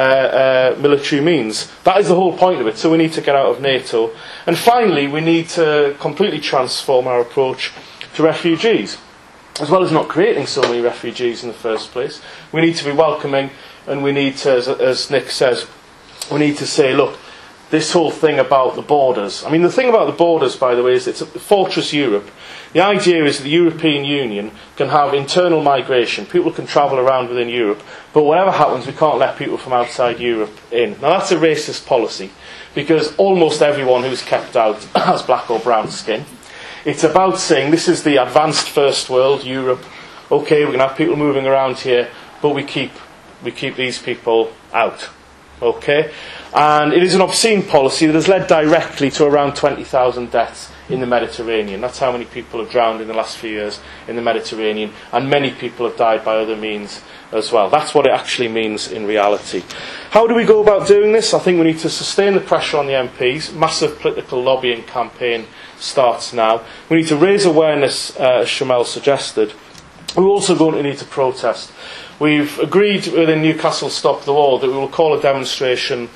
military means. That is the whole point of it. So we need to get out of NATO. And finally, we need to completely transform our approach to refugees. As well as not creating so many refugees in the first place, we need to be welcoming, and we need to, as Nick says, we need to say, look, this whole thing about the borders. I mean, the thing about the borders, by the way, is it's a fortress Europe. The idea is that the European Union can have internal migration. People can travel around within Europe, but whatever happens, we can't let people from outside Europe in. Now, that's a racist policy, because almost everyone who's kept out has black or brown skin. It's about saying this is the advanced first world, Europe. Okay, we can have people moving around here, but we keep these people out. Okay? And it is an obscene policy that has led directly to around 20,000 deaths in the Mediterranean. That's how many people have drowned in the last few years in the Mediterranean, and many people have died by other means as well. That's what it actually means in reality. How do we go about doing this? I think we need to sustain the pressure on the MPs. Massive political lobbying campaign starts now. We need to raise awareness, as Shamel suggested. We're also going to need to protest. We've agreed within Newcastle Stop the War that we will call a demonstration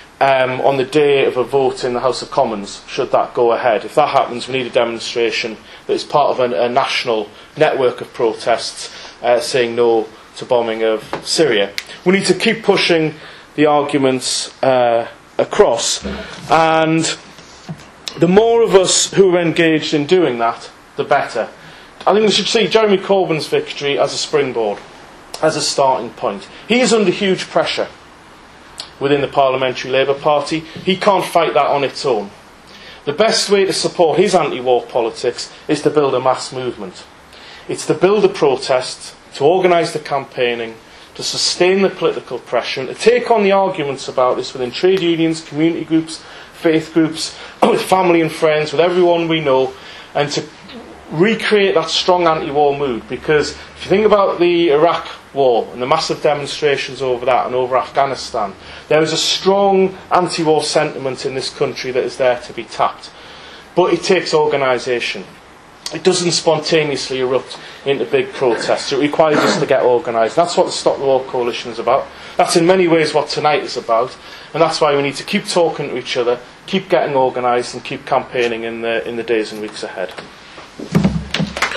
on the day of a vote in the House of Commons, should that go ahead. If that happens, we need a demonstration that is part of a national network of protests saying no to bombing of Syria. We need to keep pushing the arguments across, and the more of us who are engaged in doing that, the better. I think we should see Jeremy Corbyn's victory as a springboard, as a starting point. He is under huge pressure within the Parliamentary Labour Party. He can't fight that on its own. The best way to support his anti-war politics is to build a mass movement. It's to build a protest, to organise the campaigning, to sustain the political pressure, and to take on the arguments about this within trade unions, community groups, faith groups, with family and friends, with everyone we know, and to recreate that strong anti-war mood. Because if you think about the Iraq war and the massive demonstrations over that and over Afghanistan, there is a strong anti-war sentiment in this country that is there to be tapped. But it takes organisation. It doesn't spontaneously erupt into big protests. It requires us to get organised. That's what the Stop the War Coalition is about. That's in many ways what tonight is about. And that's why we need to keep talking to each other, keep getting organised, and keep campaigning in the days and weeks ahead.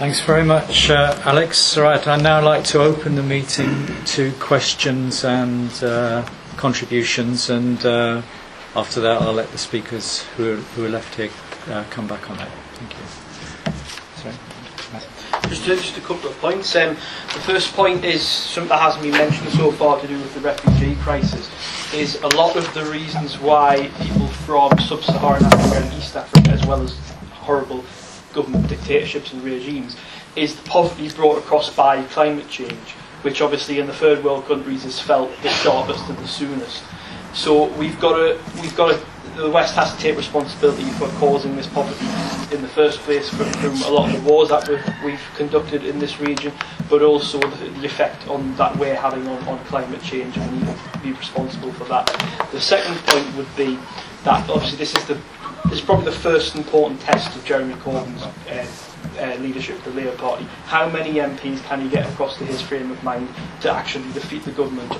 Thanks very much, Alex. Right, I'd now like to open the meeting to questions and contributions, and after that I'll let the speakers who are left here come back on that. Thank you. Sorry. Just a couple of points. The first point is something that hasn't been mentioned so far to do with the refugee crisis. Is a lot of the reasons why people from sub-Saharan Africa and East Africa, as well as horrible government dictatorships and regimes, is the poverty brought across by climate change, which obviously in the third world countries is felt the sharpest and the soonest. So the West has to take responsibility for causing this poverty in the first place from a lot of the wars that we've conducted in this region, but also the effect that we're having on climate change, and we need to be responsible for that. The second point would be that obviously this is probably the first important test of Jeremy Corbyn's leadership of the Labour Party. How many MPs can he get across to his frame of mind to actually defeat the government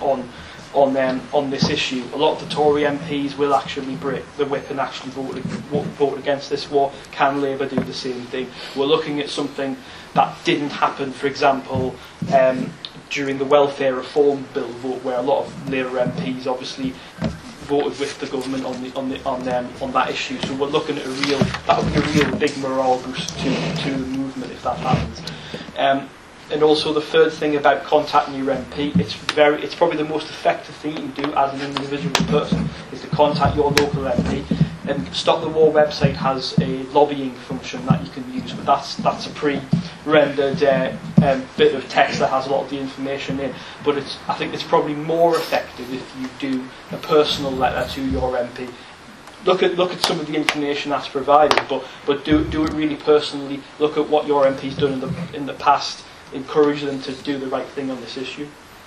on this issue? A lot of the Tory MPs will actually break the whip and actually vote against this war. Can Labour do the same thing? We're looking at something that didn't happen, for example, during the welfare reform bill vote, where a lot of Labour MPs obviously voted with the government on that issue. So we're looking at that would be a real big morale boost to the movement if that happens. And also the third thing about contacting your MP, it's probably the most effective thing you can do as an individual person is to contact your local MP. And Stop the War website has a lobbying function that you can use, but that's a pre-rendered bit of text that has a lot of the information in. But I think it's probably more effective if you do a personal letter to your MP. Look at some of the information that's provided, but do it really personally. Look at what your MP's done in the past. Encourage them to do the right thing on this issue.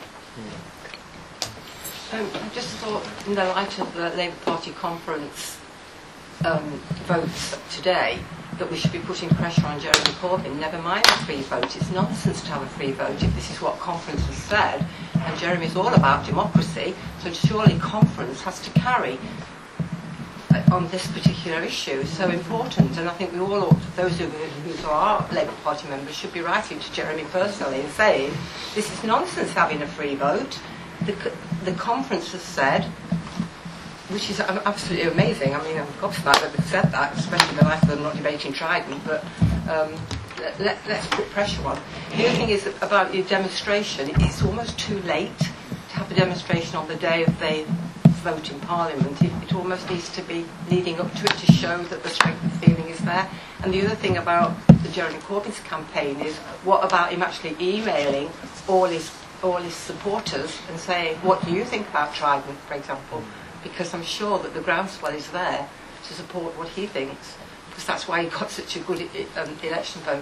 I just thought, in the light of the Labour Party conference votes today, that we should be putting pressure on Jeremy Corbyn. Never mind a free vote. It's nonsense to have a free vote if this is what conference has said. And Jeremy's all about democracy, so surely conference has to carry on this particular issue. It's so important, and I think we all ought, those who are Labour Party members, should be writing to Jeremy personally and saying, this is nonsense having a free vote. The conference has said, which is absolutely amazing. I mean, I'm gobsmacked that they've said that, especially in the light of them not debating Trident, but let's put pressure on. The other thing is about your demonstration. It's almost too late to have a demonstration on the day of the vote in Parliament. It almost needs to be leading up to it to show that the strength of feeling is there. And the other thing about the Jeremy Corbyn's campaign is, what about him actually emailing all his supporters and saying, what do you think about Trident, for example? Because I'm sure that the groundswell is there to support what he thinks, because that's why he got such a good election vote.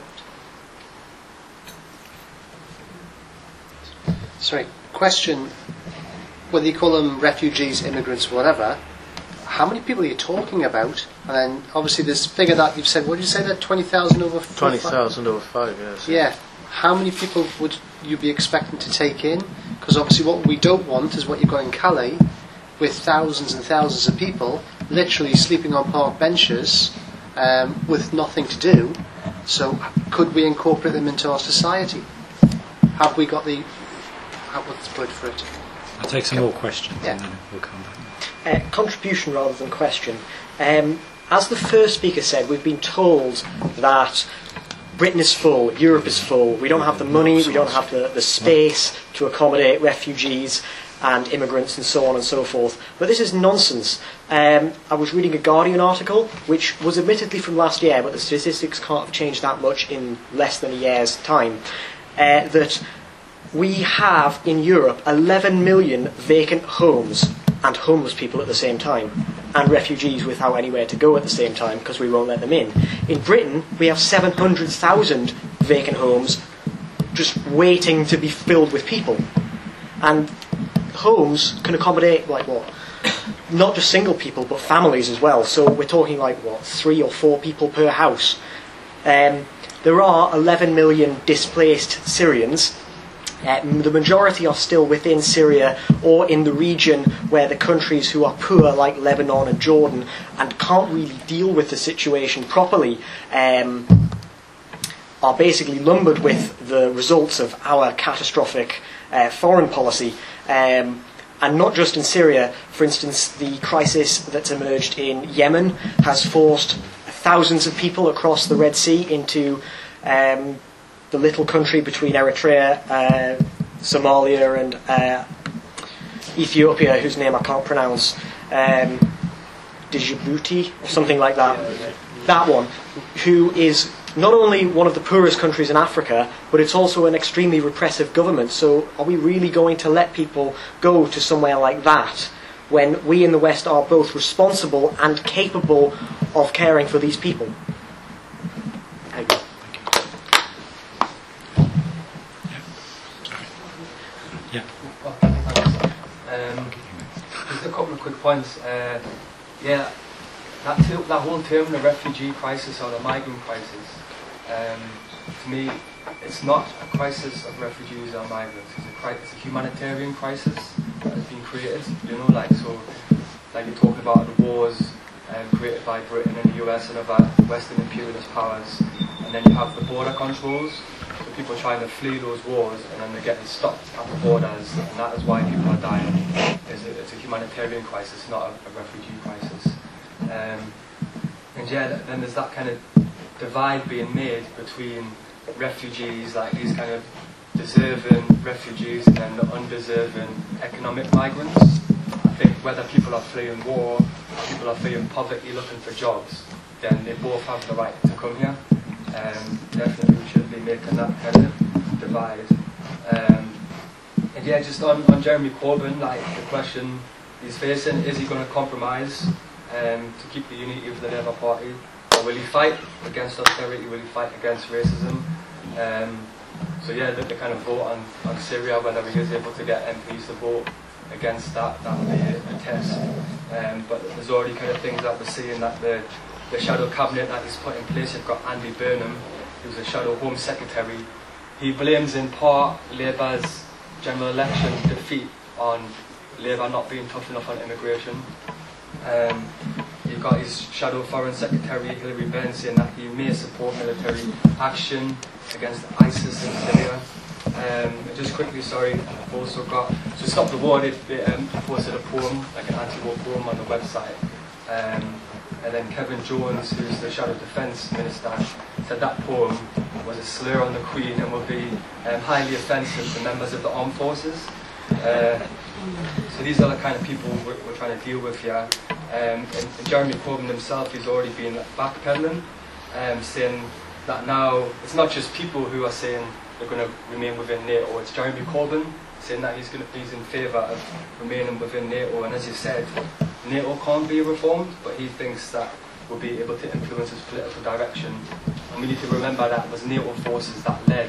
Sorry, question. Whether you call them refugees, immigrants, whatever, how many people are you talking about? And then obviously this figure that you've said, what did you say that, 20,000 over 5? 20,000 over 5, yes. Yeah. How many people would you be expecting to take in? Because obviously what we don't want is what you've got in Calais, with thousands and thousands of people literally sleeping on park benches with nothing to do. So could we incorporate them into our society? Have we got what's the word for it? I'll take some more questions and then we'll come back. Contribution rather than question. As the first speaker said, we've been told that Britain is full, Europe is full, we don't have the money, we don't have the space to accommodate refugees and immigrants and so on and so forth. But this is nonsense. I was reading a Guardian article, which was admittedly from last year, but the statistics can't have changed that much in less than a year's time, that we have in Europe 11 million vacant homes and homeless people at the same time, and refugees without anywhere to go at the same time because we won't let them in. In Britain, we have 700,000 vacant homes just waiting to be filled with people. And homes can accommodate, like what? Not just single people, but families as well. So we're talking like, what, 3 or 4 people per house. There are 11 million displaced Syrians. The majority are still within Syria or in the region where the countries who are poor, like Lebanon and Jordan, and can't really deal with the situation properly, are basically lumbered with the results of our catastrophic foreign policy. And not just in Syria. For instance, the crisis that's emerged in Yemen has forced thousands of people across the Red Sea into the little country between Eritrea, Somalia and Ethiopia, whose name I can't pronounce, Djibouti or something like that. That one, who is not only one of the poorest countries in Africa, but it's also an extremely repressive government. So are we really going to let people go to somewhere like that when we in the West are both responsible and capable of caring for these people? Thank you. Just a couple of quick points. That whole term, the refugee crisis or the migrant crisis, to me, it's not a crisis of refugees or migrants. It's a humanitarian crisis that has been created. Like you're talking about the wars created by Britain and the US and about Western imperialist powers, and then you have the border controls. So people trying to flee those wars, and then they're getting stopped at the borders, and that is why people are dying. It's a humanitarian crisis, not a refugee crisis. Then there's that kind of divide being made between refugees, like these kind of deserving refugees, and then the undeserving economic migrants. I think whether people are fleeing war, or people are fleeing poverty looking for jobs, then they both have the right to come here. Definitely we should be making that kind of divide. Just on Jeremy Corbyn, like the question he's facing, is he going to compromise to keep the unity of the Labour Party? Or will he fight against austerity? Will he fight against racism? The kind of vote on Syria, whether he is able to get MPs to vote against that will be a test. But there's already kind of things that we're seeing that the shadow cabinet that he's put in place. You've got Andy Burnham, who's a shadow Home Secretary. He blames in part Labour's general election defeat on Labour not being tough enough on immigration. You've got his shadow Foreign Secretary Hilary Benn saying that he may support military action against ISIS in Syria. Just quickly, I've also got to stop the war. They posted a poem, like an anti-war poem, on the website. And then Kevin Jones, who's the Shadow Defence Minister, said that poem was a slur on the Queen and would be highly offensive to members of the armed forces. So these are the kind of people we're trying to deal with here. And Jeremy Corbyn himself, he's already been backpedaling, saying that now it's not just people who are saying they're going to remain within NATO, it's Jeremy Corbyn saying that he's in favour of remaining within NATO. And as you said, NATO can't be reformed, but he thinks that we'll be able to influence its political direction. And we need to remember that it was NATO forces that led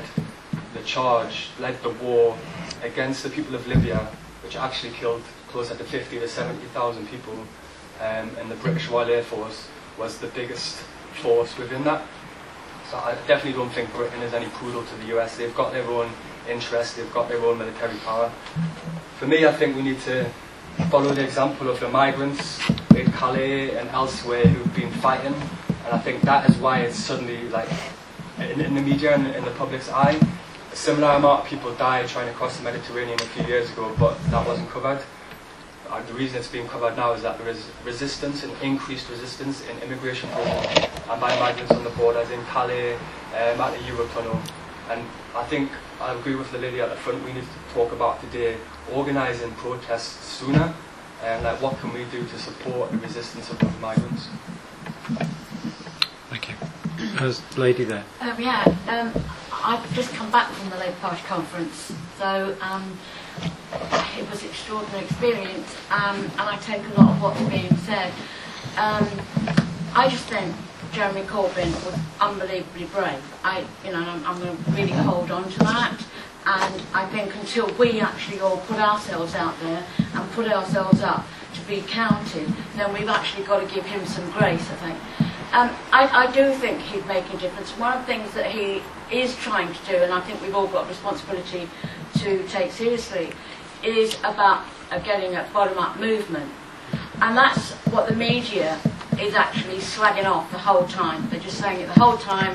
the war against the people of Libya, which actually killed closer to 50 to 70,000 people. And the British Royal Air Force was the biggest force within that. So I definitely don't think Britain is any poodle to the US. They've got their own interests, they've got their own military power. For me, I think we need to follow the example of the migrants in Calais and elsewhere who've been fighting. And I think that is why it's suddenly, like, in the media and in the public's eye, a similar amount of people died trying to cross the Mediterranean a few years ago, but that wasn't covered. The reason it's being covered now is that there is resistance and increased resistance in immigration programs and by migrants on the borders in Calais, at the Eurotunnel. And I think I agree with the lady at the front, we need to talk about today organising protests sooner, and like what can we do to support the resistance of those migrants. Thank you. There's a lady there. I've just come back from the Labour Party conference, so it was an extraordinary experience, and I take a lot of what's being said. I just think Jeremy Corbyn was unbelievably brave. I'm going to really hold on to that, and I think until we actually all put ourselves out there and put ourselves up to be counted, then we've actually got to give him some grace, I think. I do think he's making a difference. One of the things that he is trying to do, and I think we've all got a responsibility to take seriously, is about getting a bottom-up movement. And that's what the media is actually slagging off the whole time. They're just saying it the whole time,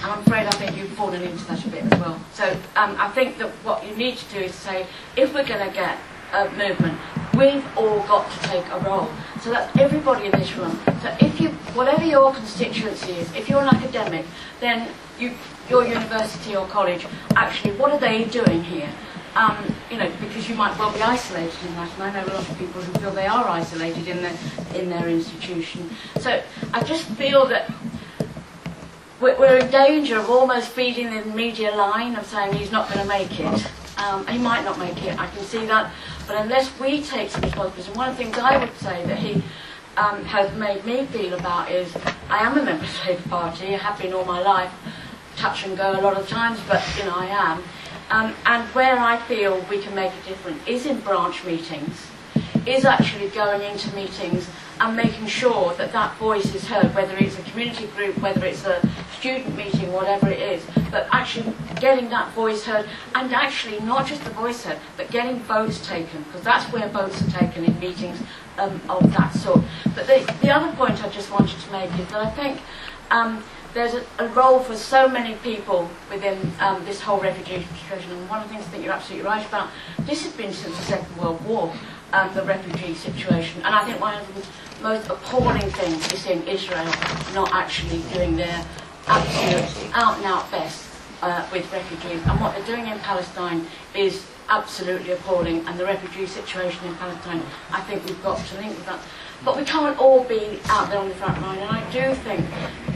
And I'm afraid I think you've fallen into that a bit as well. So I think that what you need to do is say, if we're going to get a movement, we've all got to take a role. So that's everybody in this room. So if you, whatever your constituency is, if you're an academic, then your university or college, actually, what are they doing here? You know, because you might well be isolated in that, and I know a lot of people who feel they are isolated in their institution. So I just feel that we're in danger of almost feeding the media line of saying he's not going to make it. He might not make it, I can see that, but unless we take some responsibility, and one of the things I would say that he has made me feel about is, I am a member of the Labour Party, I have been all my life, touch and go a lot of times, but you know, I am. And where I feel we can make a difference is in branch meetings, is actually going into meetings and making sure that that voice is heard, whether it's a community group, whether it's a student meeting, whatever it is, but actually getting that voice heard, and actually not just the voice heard, but getting votes taken, because that's where votes are taken in meetings of that sort. But the other point I just wanted to make is that I think there's a role for so many people within this whole refugee situation, and one of the things I think you're absolutely right about, this has been since the Second World War, the refugee situation, and I think one of the most appalling things is seeing Israel not actually doing their absolute out-and-out best with refugees, and what they're doing in Palestine is absolutely appalling, and the refugee situation in Palestine, I think we've got to link with that. But we can't all be out there on the front line, and I do think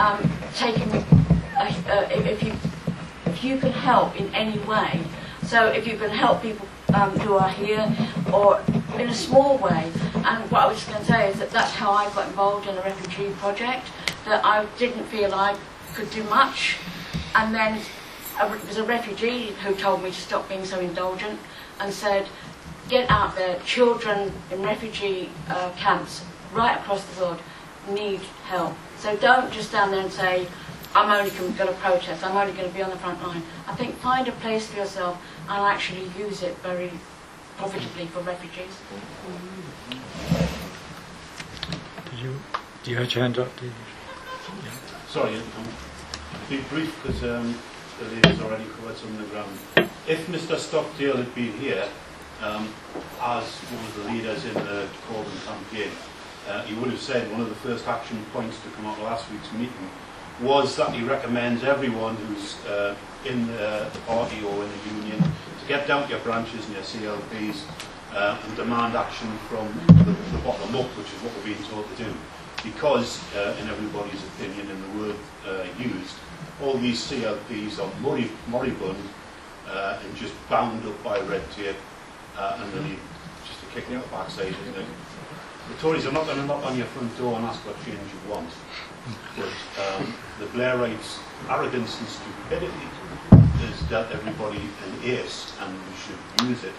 if you can help in any way, so if you can help people who are here, or in a small way, and what I was going to say is that that's how I got involved in a refugee project, that I didn't feel I could do much, and then there was a refugee who told me to stop being so indulgent and said, get out there, children in refugee camps right across the world need help. So don't just stand there and say, I'm only going to protest, I'm only going to be on the front line. I think find a place for yourself and actually use it very profitably for refugees. Do you have your hand up? Yeah. Sorry, I'll be brief because the lady's already covered some of the ground. If Mr. Stockdale had been here, as one of the leaders in the Corbyn campaign, he would have said one of the first action points to come out of last week's meeting was that he recommends everyone who's in the party or in the union to get down to your branches and your CLPs and demand action from the bottom up, which is what we're being told to do. Because, in everybody's opinion, in the word used, all these CLPs are moribund and just bound up by red tape and they need just a kick in the backside, isn't it? The Tories are not going to knock on your front door and ask what change you want. But the Blairites' arrogance and stupidity has dealt everybody an ace, and we should use it.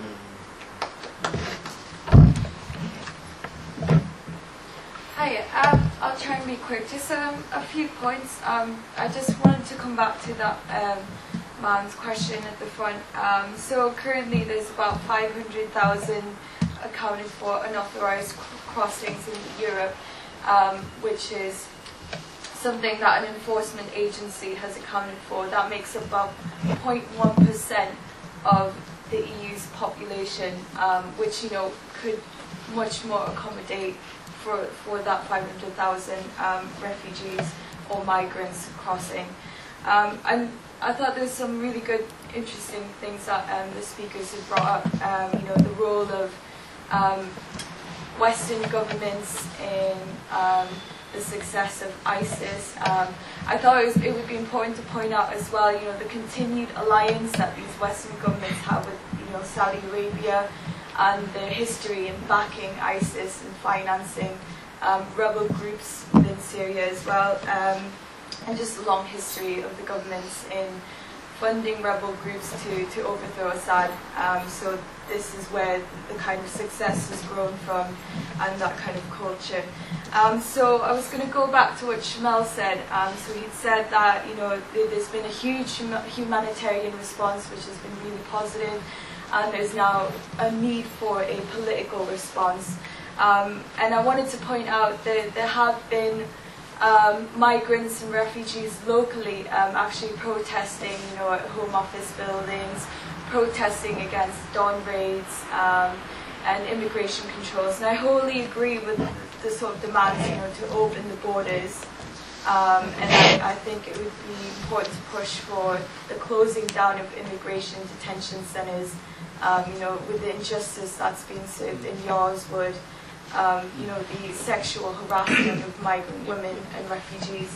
Hi, I'll try and be quick. Just a few points. I just wanted to come back to that man's question at the front. So currently there's about 500,000 accounted for unauthorised crossings in Europe, which is something that an enforcement agency has accounted for. That makes about 0.1% of the EU's population, which, you know, could much more accommodate for that 500,000 refugees or migrants crossing. And I thought there was some really good, interesting things that the speakers had brought up. You know, the role of Western governments in the success of ISIS. I thought it would be important to point out as well, you know, the continued alliance that these Western governments have with, you know, Saudi Arabia, and their history in backing ISIS and financing rebel groups within Syria as well, and just a long history of the governments in funding rebel groups to overthrow Assad. So this is where the kind of success has grown from, and that kind of culture. So I was going to go back to what Shamel said. So he'd said that, you know, there's been a huge humanitarian response, which has been really positive, and there's now a need for a political response. And I wanted to point out that there have been migrants and refugees locally actually protesting, at Home Office buildings, protesting against dawn raids and immigration controls. And I wholly agree with the sort of demands, to open the borders. And I think it would be important to push for the closing down of immigration detention centres, with the injustice that's being served in Yarswood, the sexual harassment of migrant women and refugees.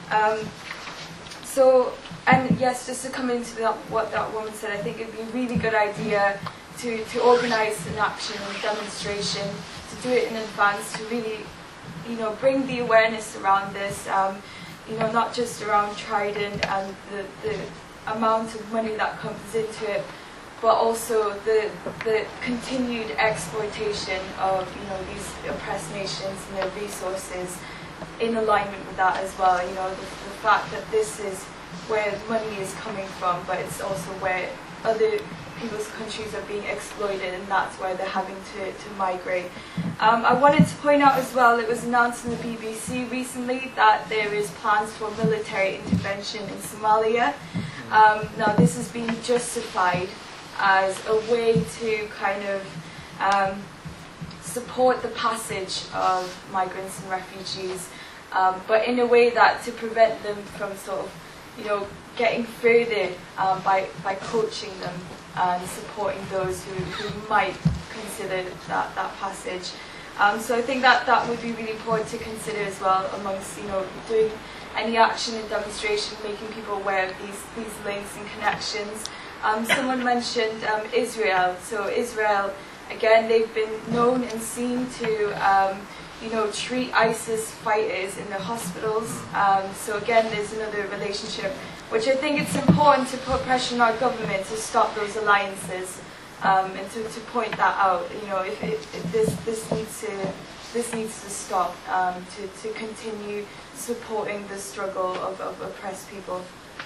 And yes, just to come into what that woman said, I think it would be a really good idea to organise an action and demonstration, to do it in advance, to really, bring the awareness around this, not just around Trident and the amount of money that comes into it, but also the continued exploitation of these oppressed nations and their resources in alignment with that as well. The fact that this is where money is coming from, but it's also where other people's countries are being exploited, and that's why they're having to migrate. I wanted to point out as well, it was announced in the BBC recently that there is plans for military intervention in Somalia. Now this has been justified as a way to kind of support the passage of migrants and refugees, but in a way that to prevent them from sort of, getting furthered by coaching them and supporting those who might consider that passage. So I think that would be really important to consider as well amongst, doing any action and demonstration, making people aware of these links and connections. Someone mentioned Israel. So Israel, again, they've been known and seen to, treat ISIS fighters in the hospitals. So again, there's another relationship, which I think it's important to put pressure on our government to stop those alliances, and to point that out. If this needs to stop, to continue supporting the struggle of oppressed people.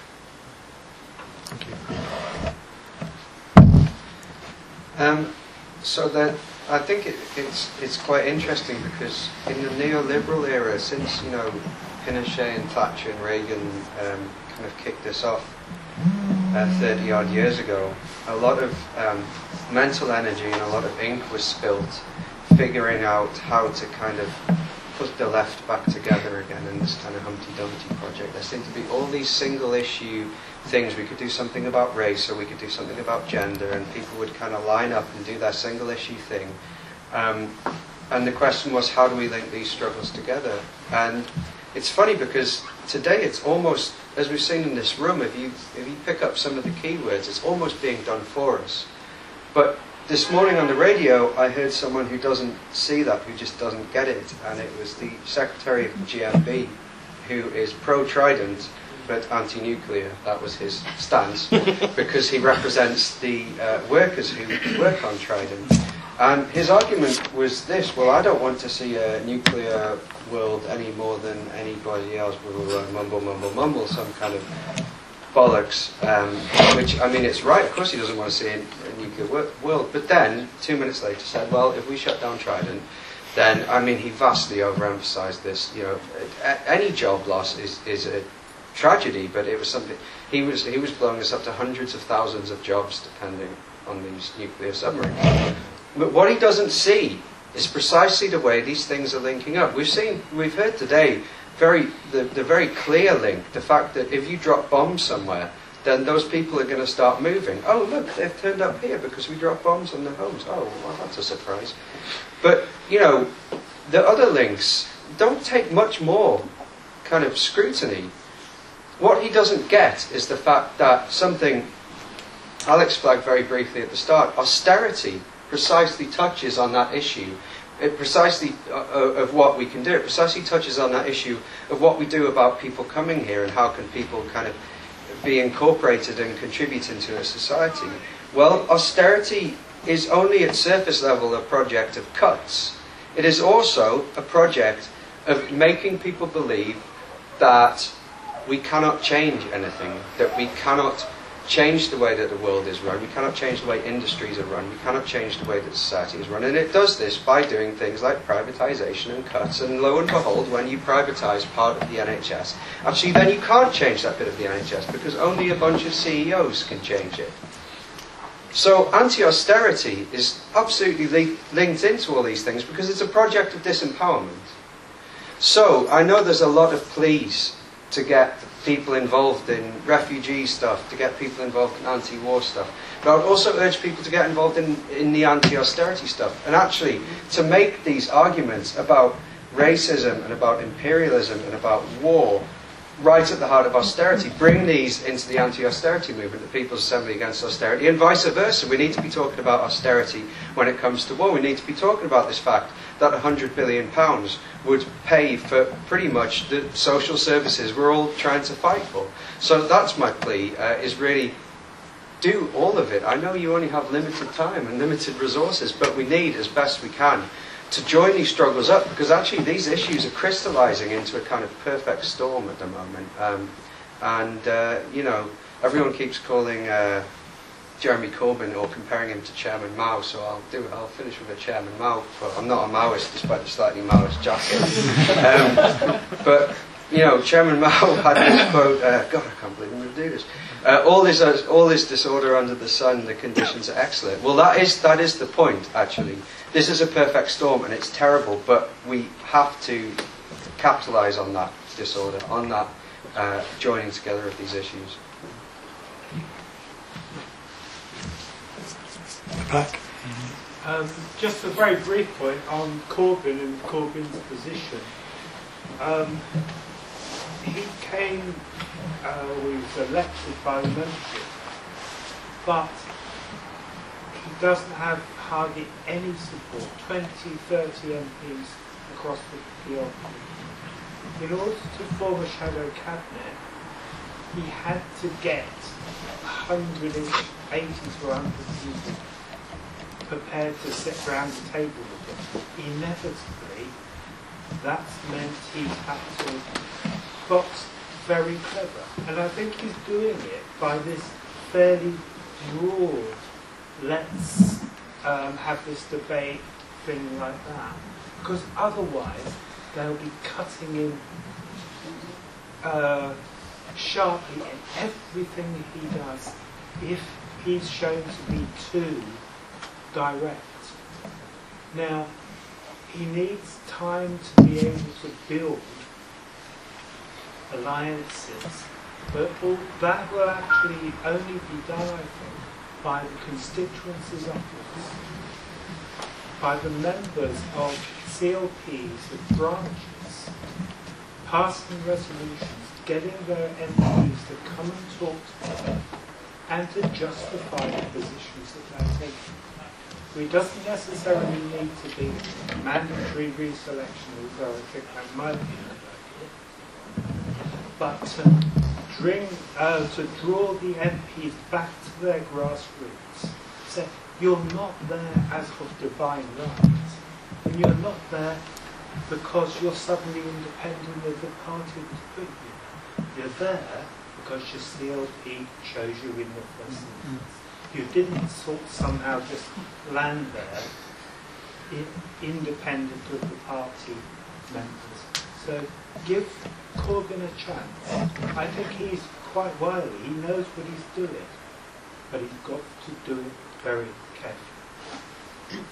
So then, I think it's quite interesting because in the neoliberal era, since Pinochet and Thatcher and Reagan kind of kicked this off 30 odd years ago, a lot of mental energy and a lot of ink was spilt figuring out how to kind of put the left back together again in this kind of Humpty Dumpty project. There seemed to be all these single issue things. We could do something about race, or we could do something about gender, and people would kind of line up and do their single issue thing. And the question was, how do we link these struggles together? And it's funny because today it's almost, as we've seen in this room, if you pick up some of the keywords, it's almost being done for us. But this morning on the radio, I heard someone who doesn't see that, who just doesn't get it, and it was the Secretary of GMB, who is pro-Trident but anti-nuclear. That was his stance, because he represents the workers who work on Trident. And his argument was this: well, I don't want to see a nuclear world any more than anybody else. Mumble, some kind of bollocks. Which, I mean, it's right. Of course he doesn't want to see a nuclear world. But then, 2 minutes later, said, well, if we shut down Trident, then, I mean, he vastly overemphasised this. Any job loss is a tragedy, but it was something. He was blowing us up to hundreds of thousands of jobs depending on these nuclear submarines. But what he doesn't see is precisely the way these things are linking up. We've heard today the very clear link, the fact that if you drop bombs somewhere, then those people are going to start moving. Oh, look, they've turned up here because we dropped bombs on their homes. Oh, well, that's a surprise. But, the other links don't take much more kind of scrutiny. What he doesn't get is the fact that something Alex flagged very briefly at the start, austerity, precisely touches on that issue. It precisely of what we can do. It precisely touches on that issue of what we do about people coming here and how can people kind of be incorporated and contribute into a society. Well, austerity is only at surface level a project of cuts. It is also a project of making people believe that we cannot change anything, that we cannot change the way that the world is run. We cannot change the way industries are run. We cannot change the way that society is run. And it does this by doing things like privatisation and cuts. And lo and behold, when you privatise part of the NHS, actually then you can't change that bit of the NHS because only a bunch of CEOs can change it. So anti-austerity is absolutely linked into all these things because it's a project of disempowerment. So I know there's a lot of pleas to get people involved in refugee stuff, to get people involved in anti-war stuff. But I would also urge people to get involved in the anti-austerity stuff. And actually, to make these arguments about racism and about imperialism and about war right at the heart of austerity, bring these into the anti-austerity movement, the People's Assembly Against Austerity, and vice versa. We need to be talking about austerity when it comes to war. We need to be talking about this fact that £100 billion would pay for pretty much the social services we're all trying to fight for. So that's my plea, is really do all of it. I know you only have limited time and limited resources, but we need, as best we can, to join these struggles up, because actually these issues are crystallising into a kind of perfect storm at the moment. You know, everyone keeps calling Jeremy Corbyn or comparing him to Chairman Mao, so I'll finish with a Chairman Mao. I'm not a Maoist, despite the slightly Maoist jacket. But you know, Chairman Mao had this quote. God, I can't believe I'm going to do this. All this disorder under the sun, the conditions are excellent. Well, that is the point. Actually, this is a perfect storm, and it's terrible. But we have to capitalise on that disorder, on that joining together of these issues. Back. Just a very brief point on Corbyn and Corbyn's position. He came, he was elected by the membership, but he doesn't have hardly any support, 20, 30 MPs across the LP. In order to form a shadow cabinet, he had to get 100-ish, 80 to 100 people prepared to sit round the table with him. Inevitably, that meant he had to box very clever. And I think he's doing it by this fairly broad, let's have this debate thing like that. Because otherwise, they'll be cutting in sharply in everything he does if he's shown to be too direct. Now, he needs time to be able to build alliances, but all that will actually only be done, I think, by the constituencies office, by the members of CLPs, the branches, passing resolutions, getting their MPs to come and talk together and to justify the positions that they're taking. It doesn't necessarily need to be mandatory reselection, although I think that might be a good idea. But to draw the MPs back to their grassroots, say, you're not there as of divine right, and you're not there because you're suddenly independent of the party that put you. You're there because your CLP chose you in the first instance. You didn't somehow just land there independent of the party members. So give Corbyn a chance. I think he's quite wily. He knows what he's doing. But he's got to do it very carefully.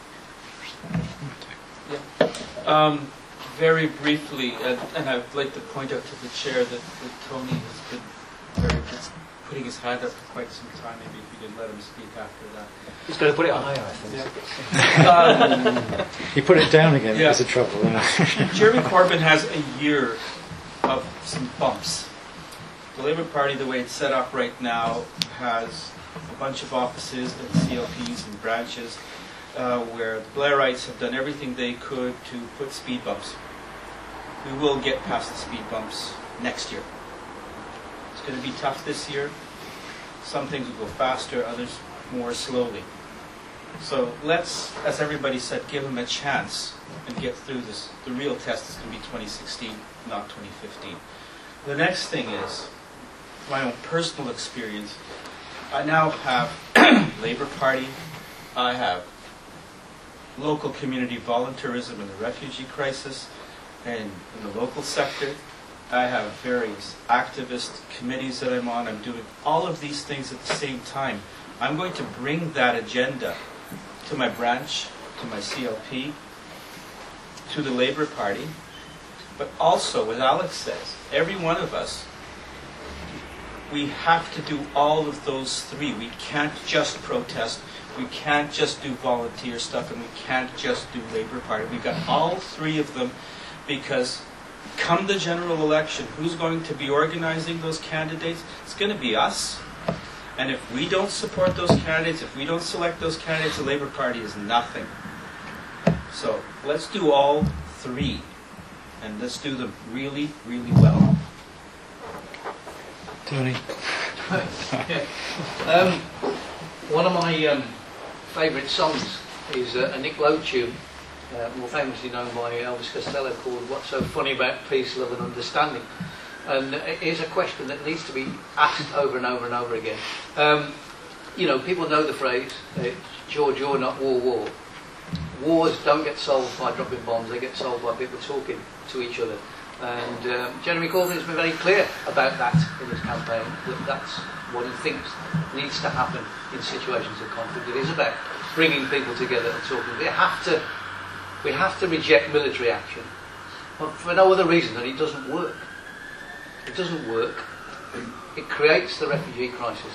Yeah. Very briefly, and I'd like to point out to the chair that Tony has been very good, putting his hand up for quite some time. Maybe if you could let him speak after that. He's going to put it higher, I think. He put it down again. Yeah. That's the trouble. Jeremy Corbyn has a year of some bumps. The Labour Party, the way it's set up right now, has a bunch of offices and CLPs and branches where the Blairites have done everything they could to put speed bumps. We will get past the speed bumps next year. It's going to be tough this year. Some things will go faster, others more slowly. So let's, as everybody said, give them a chance and get through this. The real test is going to be 2016, not 2015. The next thing is, my own personal experience, I now have Labour Party, I have local community volunteerism in the refugee crisis and in the local sector. I have various activist committees that I'm on. I'm doing all of these things at the same time. I'm going to bring that agenda to my branch, to my CLP, to the Labour Party, but also, as Alex says, every one of us, we have to do all of those three. We can't just protest, we can't just do volunteer stuff, and we can't just do Labour Party. We've got all three of them, because come the general election, who's going to be organizing those candidates? It's going to be us. And if we don't support those candidates, if we don't select those candidates, the Labour Party is nothing. So let's do all three, and let's do them really, really well. Tony. One of my favourite songs is a Nick Lowe tune, more famously known by Elvis Costello, called "What's So Funny About Peace, Love and Understanding." And it is a question that needs to be asked over and over and over again. You know, people know the phrase, "George, you're not war, war." Wars don't get solved by dropping bombs, they get solved by people talking to each other. And Jeremy Corbyn has been very clear about that in his campaign, that that's what he thinks needs to happen in situations of conflict. It is about bringing people together and talking. We have to reject military action, but for no other reason than it doesn't work. It doesn't work. It creates the refugee crisis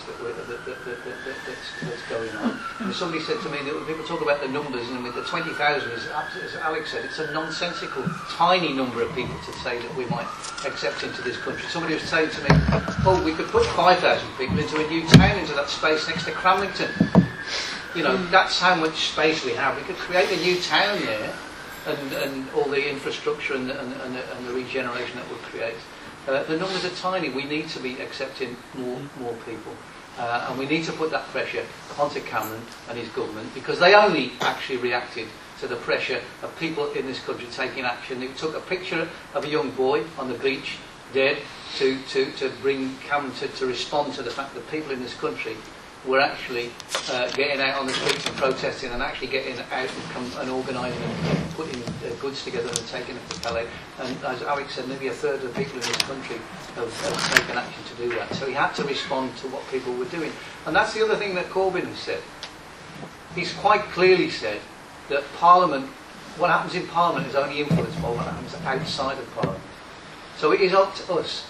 that's going on. And somebody said to me that when people talk about the numbers, and with the 20,000, as Alex said, it's a nonsensical, tiny number of people to say that we might accept into this country. Somebody was saying to me, "Oh, we could put 5,000 people into a new town, into that space next to Cramlington. You know, that's how much space we have. We could create a new town there, and all the infrastructure and the regeneration that would create." The numbers are tiny. We need to be accepting more people. And we need to put that pressure onto Cameron and his government, because they only actually reacted to the pressure of people in this country taking action. They took a picture of a young boy on the beach, dead, to bring Cameron to respond to the fact that people in this country were actually getting out on the streets and protesting, and actually getting out and organising and putting goods together and taking it to Calais. And as Alex said, maybe a third of the people in this country have taken action to do that. So he had to respond to what people were doing. And that's the other thing that Corbyn has said. He's quite clearly said that Parliament, what happens in Parliament is only influenced by what happens outside of Parliament. So it is up to us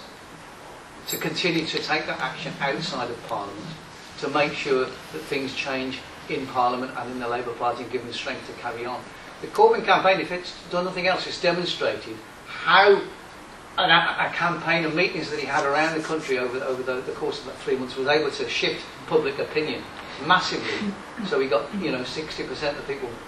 to continue to take that action outside of Parliament, to make sure that things change in Parliament and in the Labour Party, and give them strength to carry on. The Corbyn campaign, if it's done nothing else, it's demonstrated how a campaign and meetings that he had around the country over the course of that 3 months was able to shift public opinion massively. So he got 60% of people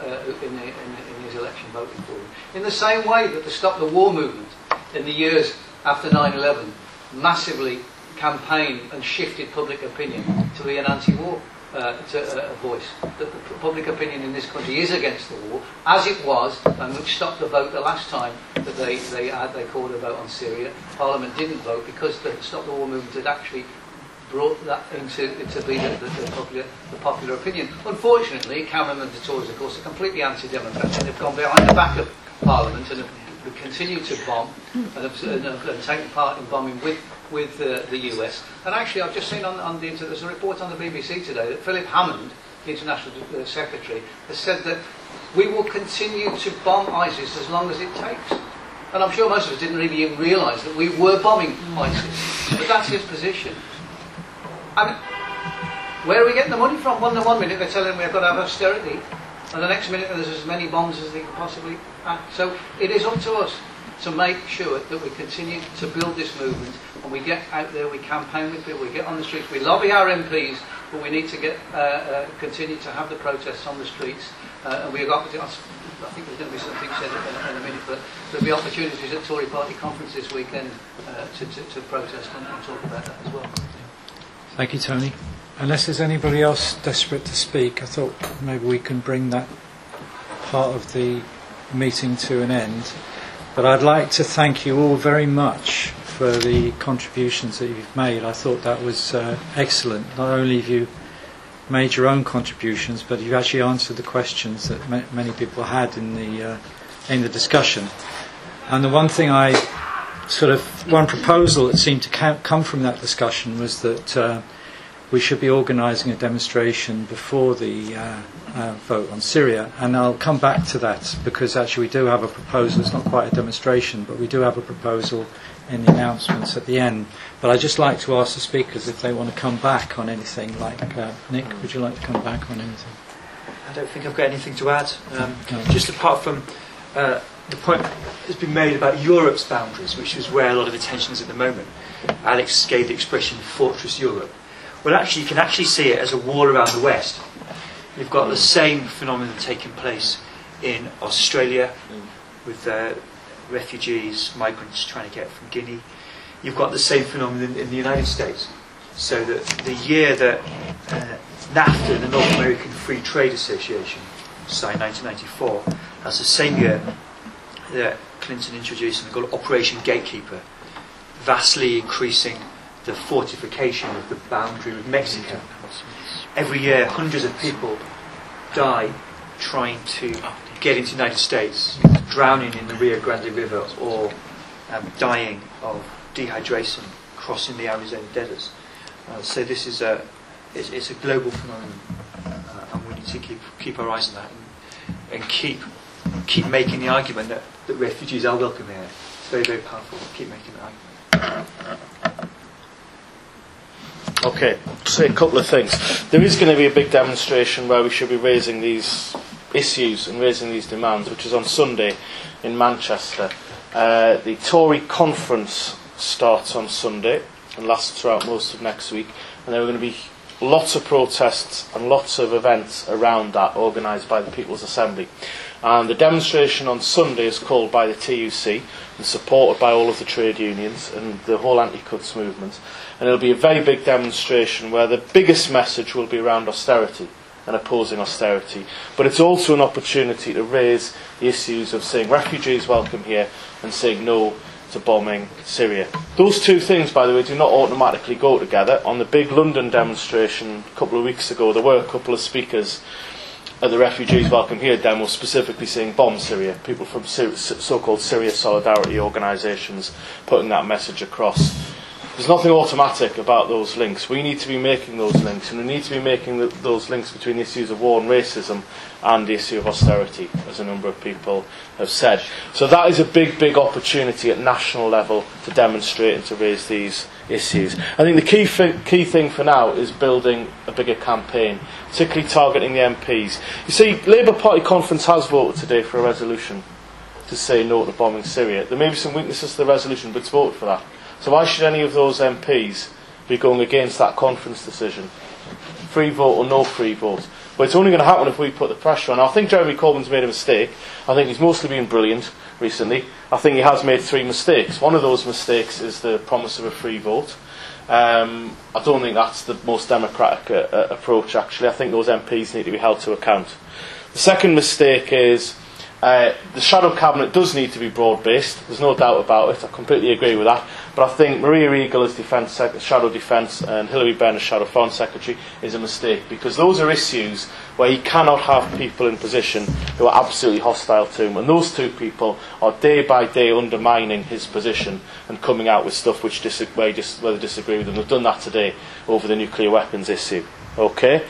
in his election voting for him. In the same way that the Stop the War movement in the years after 9/11 massively campaigned and shifted public opinion to be an anti-war voice. The public opinion in this country is against the war, as it was, and which stopped the vote the last time that they called a vote on Syria. Parliament didn't vote because the Stop the War movement had actually brought that into be the popular opinion. Unfortunately, Cameron and the Tories, of course, are completely anti-democratic, and they've gone behind the back of Parliament and have continued to bomb and have taken part in bombing with the US. And actually, I've just seen on the internet, there's a report on the BBC today that Philip Hammond, the International Secretary, has said that we will continue to bomb ISIS as long as it takes. And I'm sure most of us didn't really even realise that we were bombing ISIS. But that's his position. And where are we getting the money from? One minute they're telling me I've got to have austerity, and the next minute there's as many bombs as they can possibly act. So it is up to us to make sure that we continue to build this movement, and we get out there, we campaign with people, we get on the streets, we lobby our MPs, but we need to continue to have the protests on the streets, and we've got, I think there's going to be something said in a minute, but there'll be opportunities at Tory Party conference this weekend to protest and talk about that as well. Thank you, Tony. Unless there's anybody else desperate to speak, I thought maybe we can bring that part of the meeting to an end. But I'd like to thank you all very much for the contributions that you've made. I thought that was excellent. Not only have you made your own contributions, but you've actually answered the questions that many people had in the discussion. And the one thing one proposal that seemed to come from that discussion was that we should be organising a demonstration before the vote on Syria, and I'll come back to that because actually we do have a proposal. It's not quite a demonstration, but we do have a proposal in the announcements at the end. But I'd just like to ask the speakers if they want to come back on anything. Like Nick, would you like to come back on anything? I don't think I've got anything to add. Just apart from the point that's been made about Europe's boundaries, which is where a lot of attention is at the moment. Alex gave the expression "Fortress Europe." Well, actually, you can actually see it as a wall around the West. You've got the same phenomenon taking place in Australia with refugees, migrants trying to get from Guinea. You've got the same phenomenon in the United States. So that the year that NAFTA, the North American Free Trade Association, signed 1994, that's the same year that Clinton introduced something called Operation Gatekeeper, vastly increasing the fortification of the boundary with Mexico. Every year, hundreds of people die trying to get into the United States, drowning in the Rio Grande River or dying of dehydration crossing the Arizona deserts. So this is it's a global phenomenon, and we need to keep our eyes on that and keep making the argument that refugees are welcome here. It's very, very powerful. Keep making that argument. Okay, say a couple of things. There is going to be a big demonstration where we should be raising these issues and raising these demands, which is on Sunday in Manchester. The Tory conference starts on Sunday and lasts throughout most of next week, and there are going to be lots of protests and lots of events around that organised by the People's Assembly. And the demonstration on Sunday is called by the TUC and supported by all of the trade unions and the whole anti-cuts movement. And it'll be a very big demonstration where the biggest message will be around austerity and opposing austerity. But it's also an opportunity to raise the issues of saying refugees welcome here and saying no to bombing Syria. Those two things, by the way, do not automatically go together. On the big London demonstration a couple of weeks ago, there were a couple of speakers at the Refugees Welcome Here demo specifically saying bomb Syria. People from so-called Syria Solidarity organisations putting that message across. There's nothing automatic about those links. We need to be making those links, and we need to be making those links between the issues of war and racism and the issue of austerity, as a number of people have said. So that is a big, big opportunity at national level to demonstrate and to raise these issues. I think the key thing for now is building a bigger campaign, particularly targeting the MPs. You see, Labour Party conference has voted today for a resolution to say no to bombing Syria. There may be some weaknesses to the resolution, but it's voted for that. So why should any of those MPs be going against that conference decision? Free vote or no free vote? But it's only going to happen if we put the pressure on. I think Jeremy Corbyn's made a mistake. I think he's mostly been brilliant recently. I think he has made 3 mistakes. One of those mistakes is the promise of a free vote. I don't think that's the most democratic approach, actually. I think those MPs need to be held to account. The second mistake is the shadow cabinet does need to be broad-based. There's no doubt about it. I completely agree with that. But I think Maria Eagle as shadow defence and Hilary Benn as shadow foreign secretary is a mistake, because those are issues where you cannot have people in position who are absolutely hostile to him. And those two people are day by day undermining his position and coming out with stuff where they disagree with him. They've done that today over the nuclear weapons issue. Okay?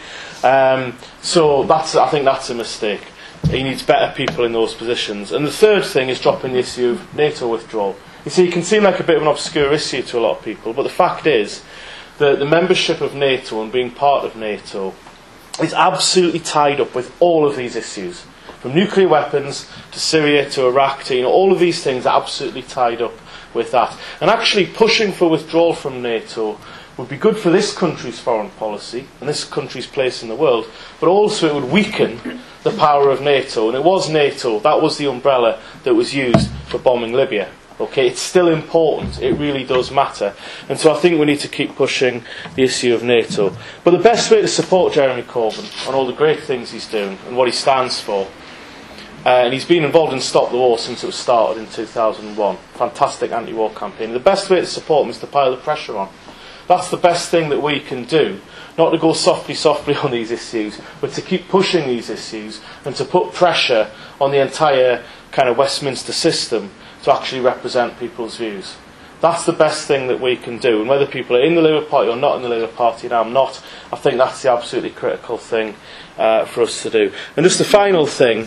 So I think that's a mistake. He needs better people in those positions. And the third thing is dropping the issue of NATO withdrawal. You see, it can seem like a bit of an obscure issue to a lot of people, but the fact is that the membership of NATO and being part of NATO is absolutely tied up with all of these issues. From nuclear weapons to Syria to Iraq to, all of these things are absolutely tied up with that. And actually pushing for withdrawal from NATO would be good for this country's foreign policy and this country's place in the world, but also it would weaken the power of NATO. And it was NATO, that was the umbrella that was used for bombing Libya. Okay, it's still important, it really does matter. And so I think we need to keep pushing the issue of NATO. But the best way to support Jeremy Corbyn on all the great things he's doing and what he stands for And he's been involved in Stop the War since it was started in 2001. Fantastic anti-war campaign. The best way to support him is to pile the pressure on. That's the best thing that we can do. Not to go softly on these issues, but to keep pushing these issues and to put pressure on the entire kind of Westminster system to actually represent people's views. That's the best thing that we can do. And whether people are in the Labour Party or not in the Labour Party, and I'm not, I think that's the absolutely critical thing for us to do. And just the final thing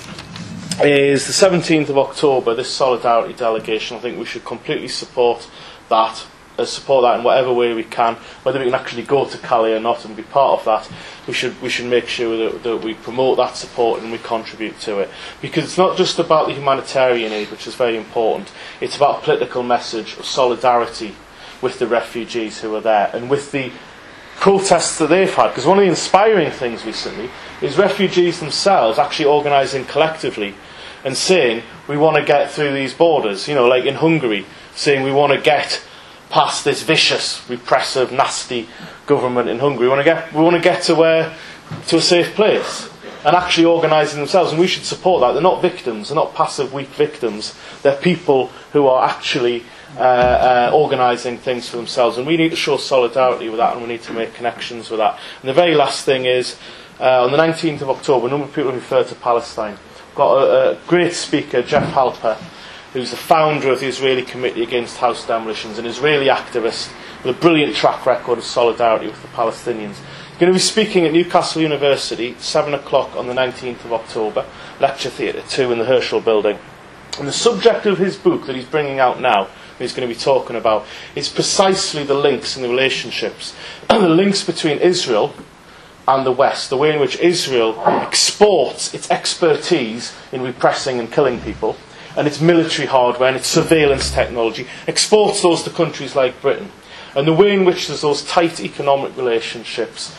is the 17th of October, this Solidarity delegation. I think we should completely support that in whatever way we can. Whether we can actually go to Calais or not and be part of that, we should make sure that we promote that support and we contribute to it. Because it's not just about the humanitarian aid, which is very important. It's about a political message of solidarity with the refugees who are there and with the protests that they've had. Because one of the inspiring things recently is refugees themselves actually organising collectively and saying, we want to get through these borders. You know, like in Hungary, saying we want to get past this vicious, repressive, nasty government in Hungary. We want to get to a safe place, and actually organising themselves. And we should support that. They're not victims. They're not passive, weak victims. They're people who are actually organising things for themselves. And we need to show solidarity with that, and we need to make connections with that. And the very last thing is, on the 19th of October, a number of people refer to Palestine. We've got a great speaker, Jeff Halper, who's the founder of the Israeli Committee Against House Demolitions, an Israeli activist with a brilliant track record of solidarity with the Palestinians. He's going to be speaking at Newcastle University, 7 o'clock on the 19th of October, Lecture Theatre 2 in the Herschel Building. And the subject of his book that he's bringing out now, that he's going to be talking about, is precisely the links and the relationships, the links between Israel and the West, the way in which Israel exports its expertise in repressing and killing people, and its military hardware and its surveillance technology, exports those to countries like Britain. And the way in which there's those tight economic relationships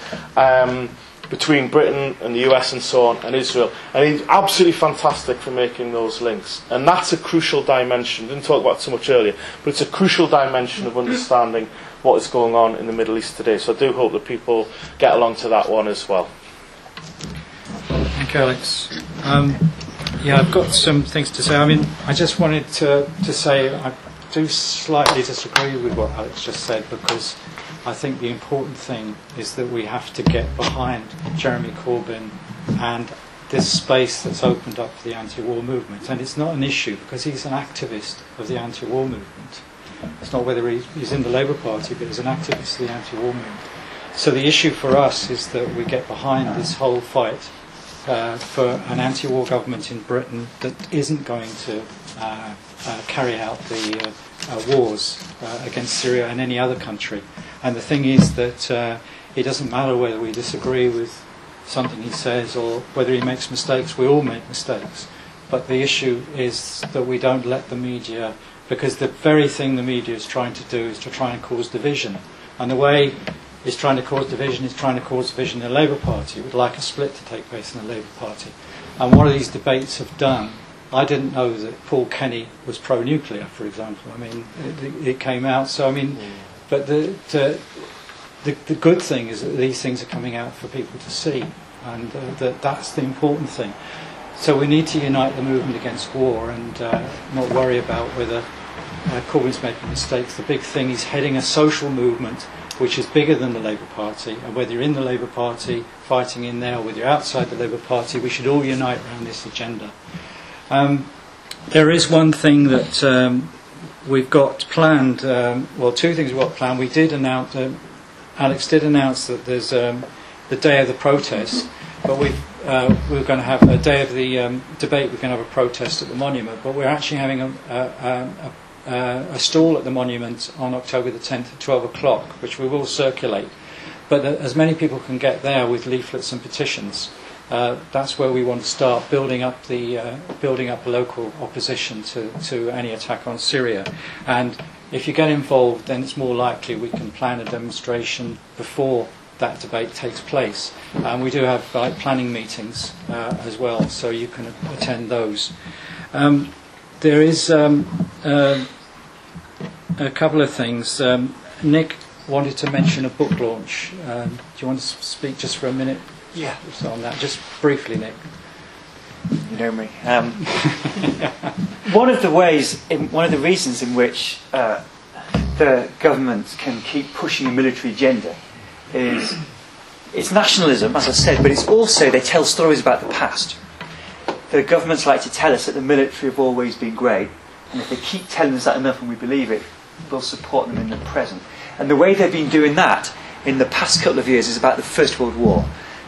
between Britain and the US and so on, and Israel. And he's absolutely fantastic for making those links. And that's a crucial dimension. Didn't talk about it so much earlier, but it's a crucial dimension of understanding what is going on in the Middle East today. So I do hope that people get along to that one as well. Thank you, Alex. Yeah, I've got some things to say. I mean, I just wanted to say I do slightly disagree with what Alex just said, because I think the important thing is that we have to get behind Jeremy Corbyn and this space that's opened up for the anti-war movement. And it's not an issue because he's an activist of the anti-war movement. It's not whether he's in the Labour Party, but he's an activist of the anti-war movement. So the issue for us is that we get behind this whole fight for an anti-war government in Britain that isn't going to carry out the wars against Syria and any other country. And the thing is that it doesn't matter whether we disagree with something he says or whether he makes mistakes. We all make mistakes. But the issue is that we don't let the media, because the very thing the media is trying to do is to try and cause division. And the way is trying to cause division in the Labour Party. It would like a split to take place in the Labour Party. And what these debates have done, I didn't know that Paul Kenny was pro-nuclear, for example. I mean, it came out. So, I mean, but the good thing is that these things are coming out for people to see, and that's the important thing. So we need to unite the movement against war and not worry about whether Corbyn's making mistakes. The big thing is heading a social movement which is bigger than the Labour Party, and whether you're in the Labour Party fighting in there or whether you're outside the Labour Party, we should all unite around this agenda. There is one thing that we've got planned, two things we've got planned. We did announce, Alex did announce that there's the day of the protest, but we're going to have a day of the debate, we're going to have a protest at the monument, but we're actually having a stall at the monument on October the 10th at 12 o'clock, which we will circulate. But as many people can get there with leaflets and petitions, that's where we want to start building up a local opposition to any attack on Syria. And if you get involved, then it's more likely we can plan a demonstration before that debate takes place. And we do have planning meetings as well, so you can attend those. There is a couple of things. Nick wanted to mention a book launch. Do you want to speak just for a minute? Yeah. On that, just briefly, Nick. you know me. One of the reasons in which the government can keep pushing a military agenda is it's nationalism, as I said, but it's also they tell stories about the past. The governments like to tell us that the military have always been great, and if they keep telling us that enough and we believe it, we'll support them in the present. And the way they've been doing that in the past couple of years is about the First World War,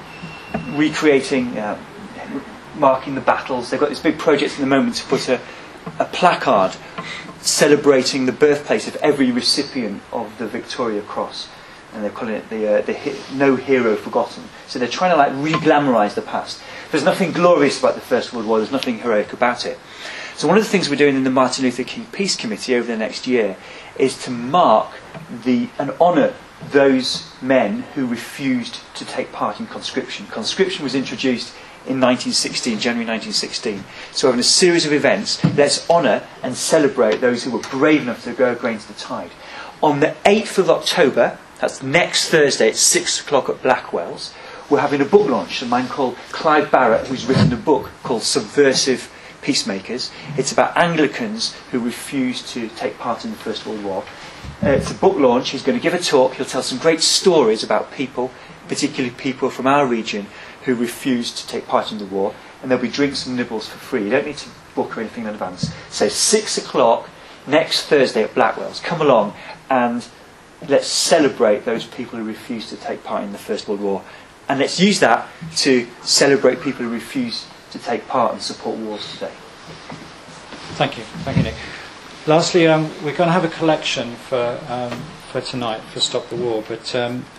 recreating, marking the battles. They've got this big project at the moment to put a placard celebrating the birthplace of every recipient of the Victoria Cross, and they're calling it the No Hero Forgotten. So they're trying to like re-glamorise the past. There's nothing glorious about the First World War. There's nothing heroic about it. So one of the things we're doing in the Martin Luther King Peace Committee over the next year is to mark and honour those men who refused to take part in conscription. Conscription was introduced in January 1916. So having a series of events, let's honour and celebrate those who were brave enough to go against the tide. On the 8th of October, that's next Thursday at 6 o'clock at Blackwell's, we're having a book launch. A man called Clive Barrett, who's written a book called Subversive Peacemakers. It's about Anglicans who refused to take part in the First World War. It's a book launch. He's going to give a talk. He'll tell some great stories about people, particularly people from our region, who refused to take part in the war. And there'll be drinks and nibbles for free. You don't need to book or anything in advance. So 6 o'clock next Thursday at Blackwell's. Come along and let's celebrate those people who refused to take part in the First World War. And let's use that to celebrate people who refuse to take part and support wars today. Thank you, Nick. Lastly, we're going to have a collection for tonight for Stop the War, but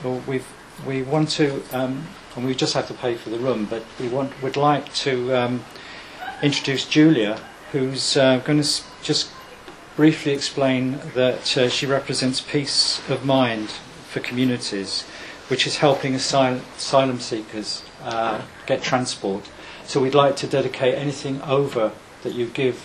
we want to, and we just have to pay for the room, but would like to introduce Julia, who's going to just briefly explain that she represents peace of mind for communities, which is helping asylum seekers get transport. So we'd like to dedicate anything over that you give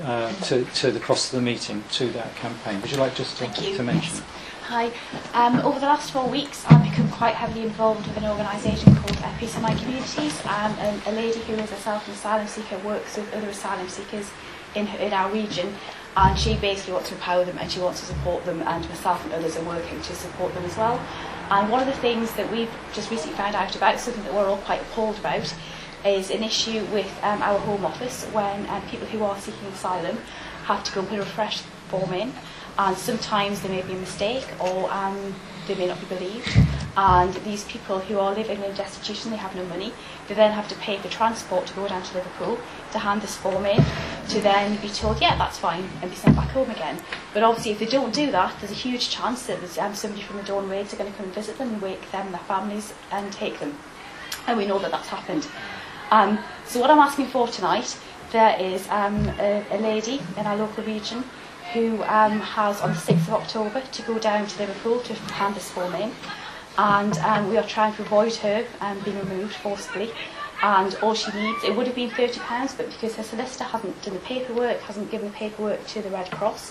to the cost of the meeting to that campaign. Would you like just to mention? Hi. Over the last 4 weeks, I've become quite heavily involved with an organisation called Peace of Mind Communities. A lady who is herself an asylum seeker works with other asylum seekers in our region, and she basically wants to empower them and she wants to support them, and myself and others are working to support them as well. And one of the things that we've just recently found out about, something that we're all quite appalled about, is an issue with our Home Office when people who are seeking asylum have to go and put a refresh form in, and sometimes there may be a mistake or they may not be believed, and these people who are living in destitution, they have no money, they then have to pay for transport to go down to Liverpool to hand this form in, to then be told, yeah, that's fine, and be sent back home again. But obviously if they don't do that, there's a huge chance that there's somebody from the Dawn Raids are going to come and visit them and wake them and their families and take them, and we know that that's happened. So what I'm asking for tonight, there is a lady in our local region who has on the 6th of October to go down to Liverpool to hand this form in, and we are trying to avoid her being removed forcibly, and all she needs, it would have been £30, but because her solicitor hasn't done the paperwork, hasn't given the paperwork to the Red Cross,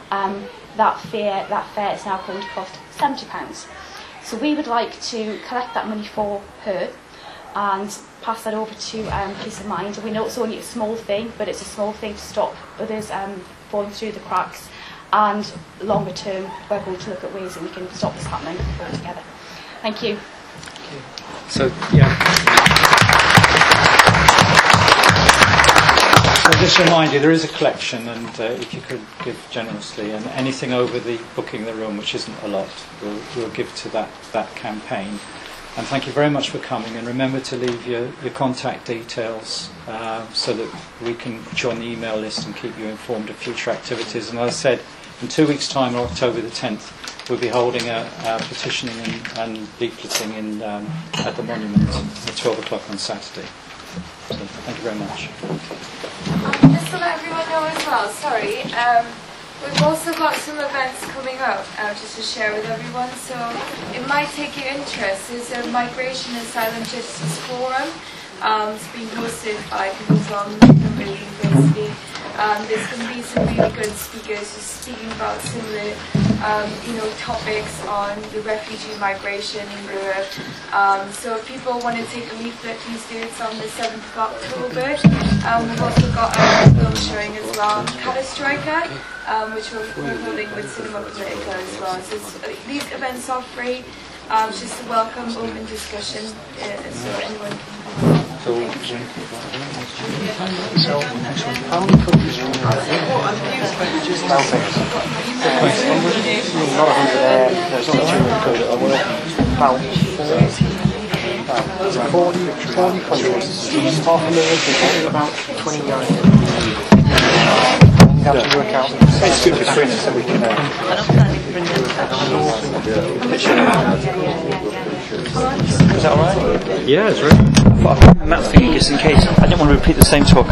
that fare is now going to cost £70. So we would like to collect that money for her and pass that over to Peace of Mind. We know it's only a small thing, but it's a small thing to stop others falling through the cracks, and longer term we're going to look at ways that we can stop this happening altogether. Thank you. So So just to remind you, there is a collection, and if you could give generously, and anything over the booking the room, which isn't a lot, we'll give to that campaign. And thank you very much for coming, and remember to leave your contact details so that we can join the email list and keep you informed of future activities. And as I said, in 2 weeks' time, on October the 10th, we'll be holding a petitioning and leafleting at the monument at 12 o'clock on Saturday. So thank you very much. Just to let everyone know as well, sorry, we've also got some events coming up just to share with everyone, so it might take your interest. There's a Migration and Asylum Justice Forum. It's being hosted by people from Northern Relief, basically, There's going to be some really good speakers just speaking about similar topics on the refugee migration in Europe. So if people want to take a leaflet, please do. It's on the 7th of October. We've also got a film showing as well, Catastrophica, which we're holding with Cinema Politica as well. So these events are free. It's just a welcome, open discussion, so anyone can. So, how many countries are in not 100 there, there's not 200, about 40 countries, half a million people, about 29. You have to work out. It's good between us so we can. Is that alright? Yeah, it's right. And that thing, just in case, I didn't want to repeat the same talk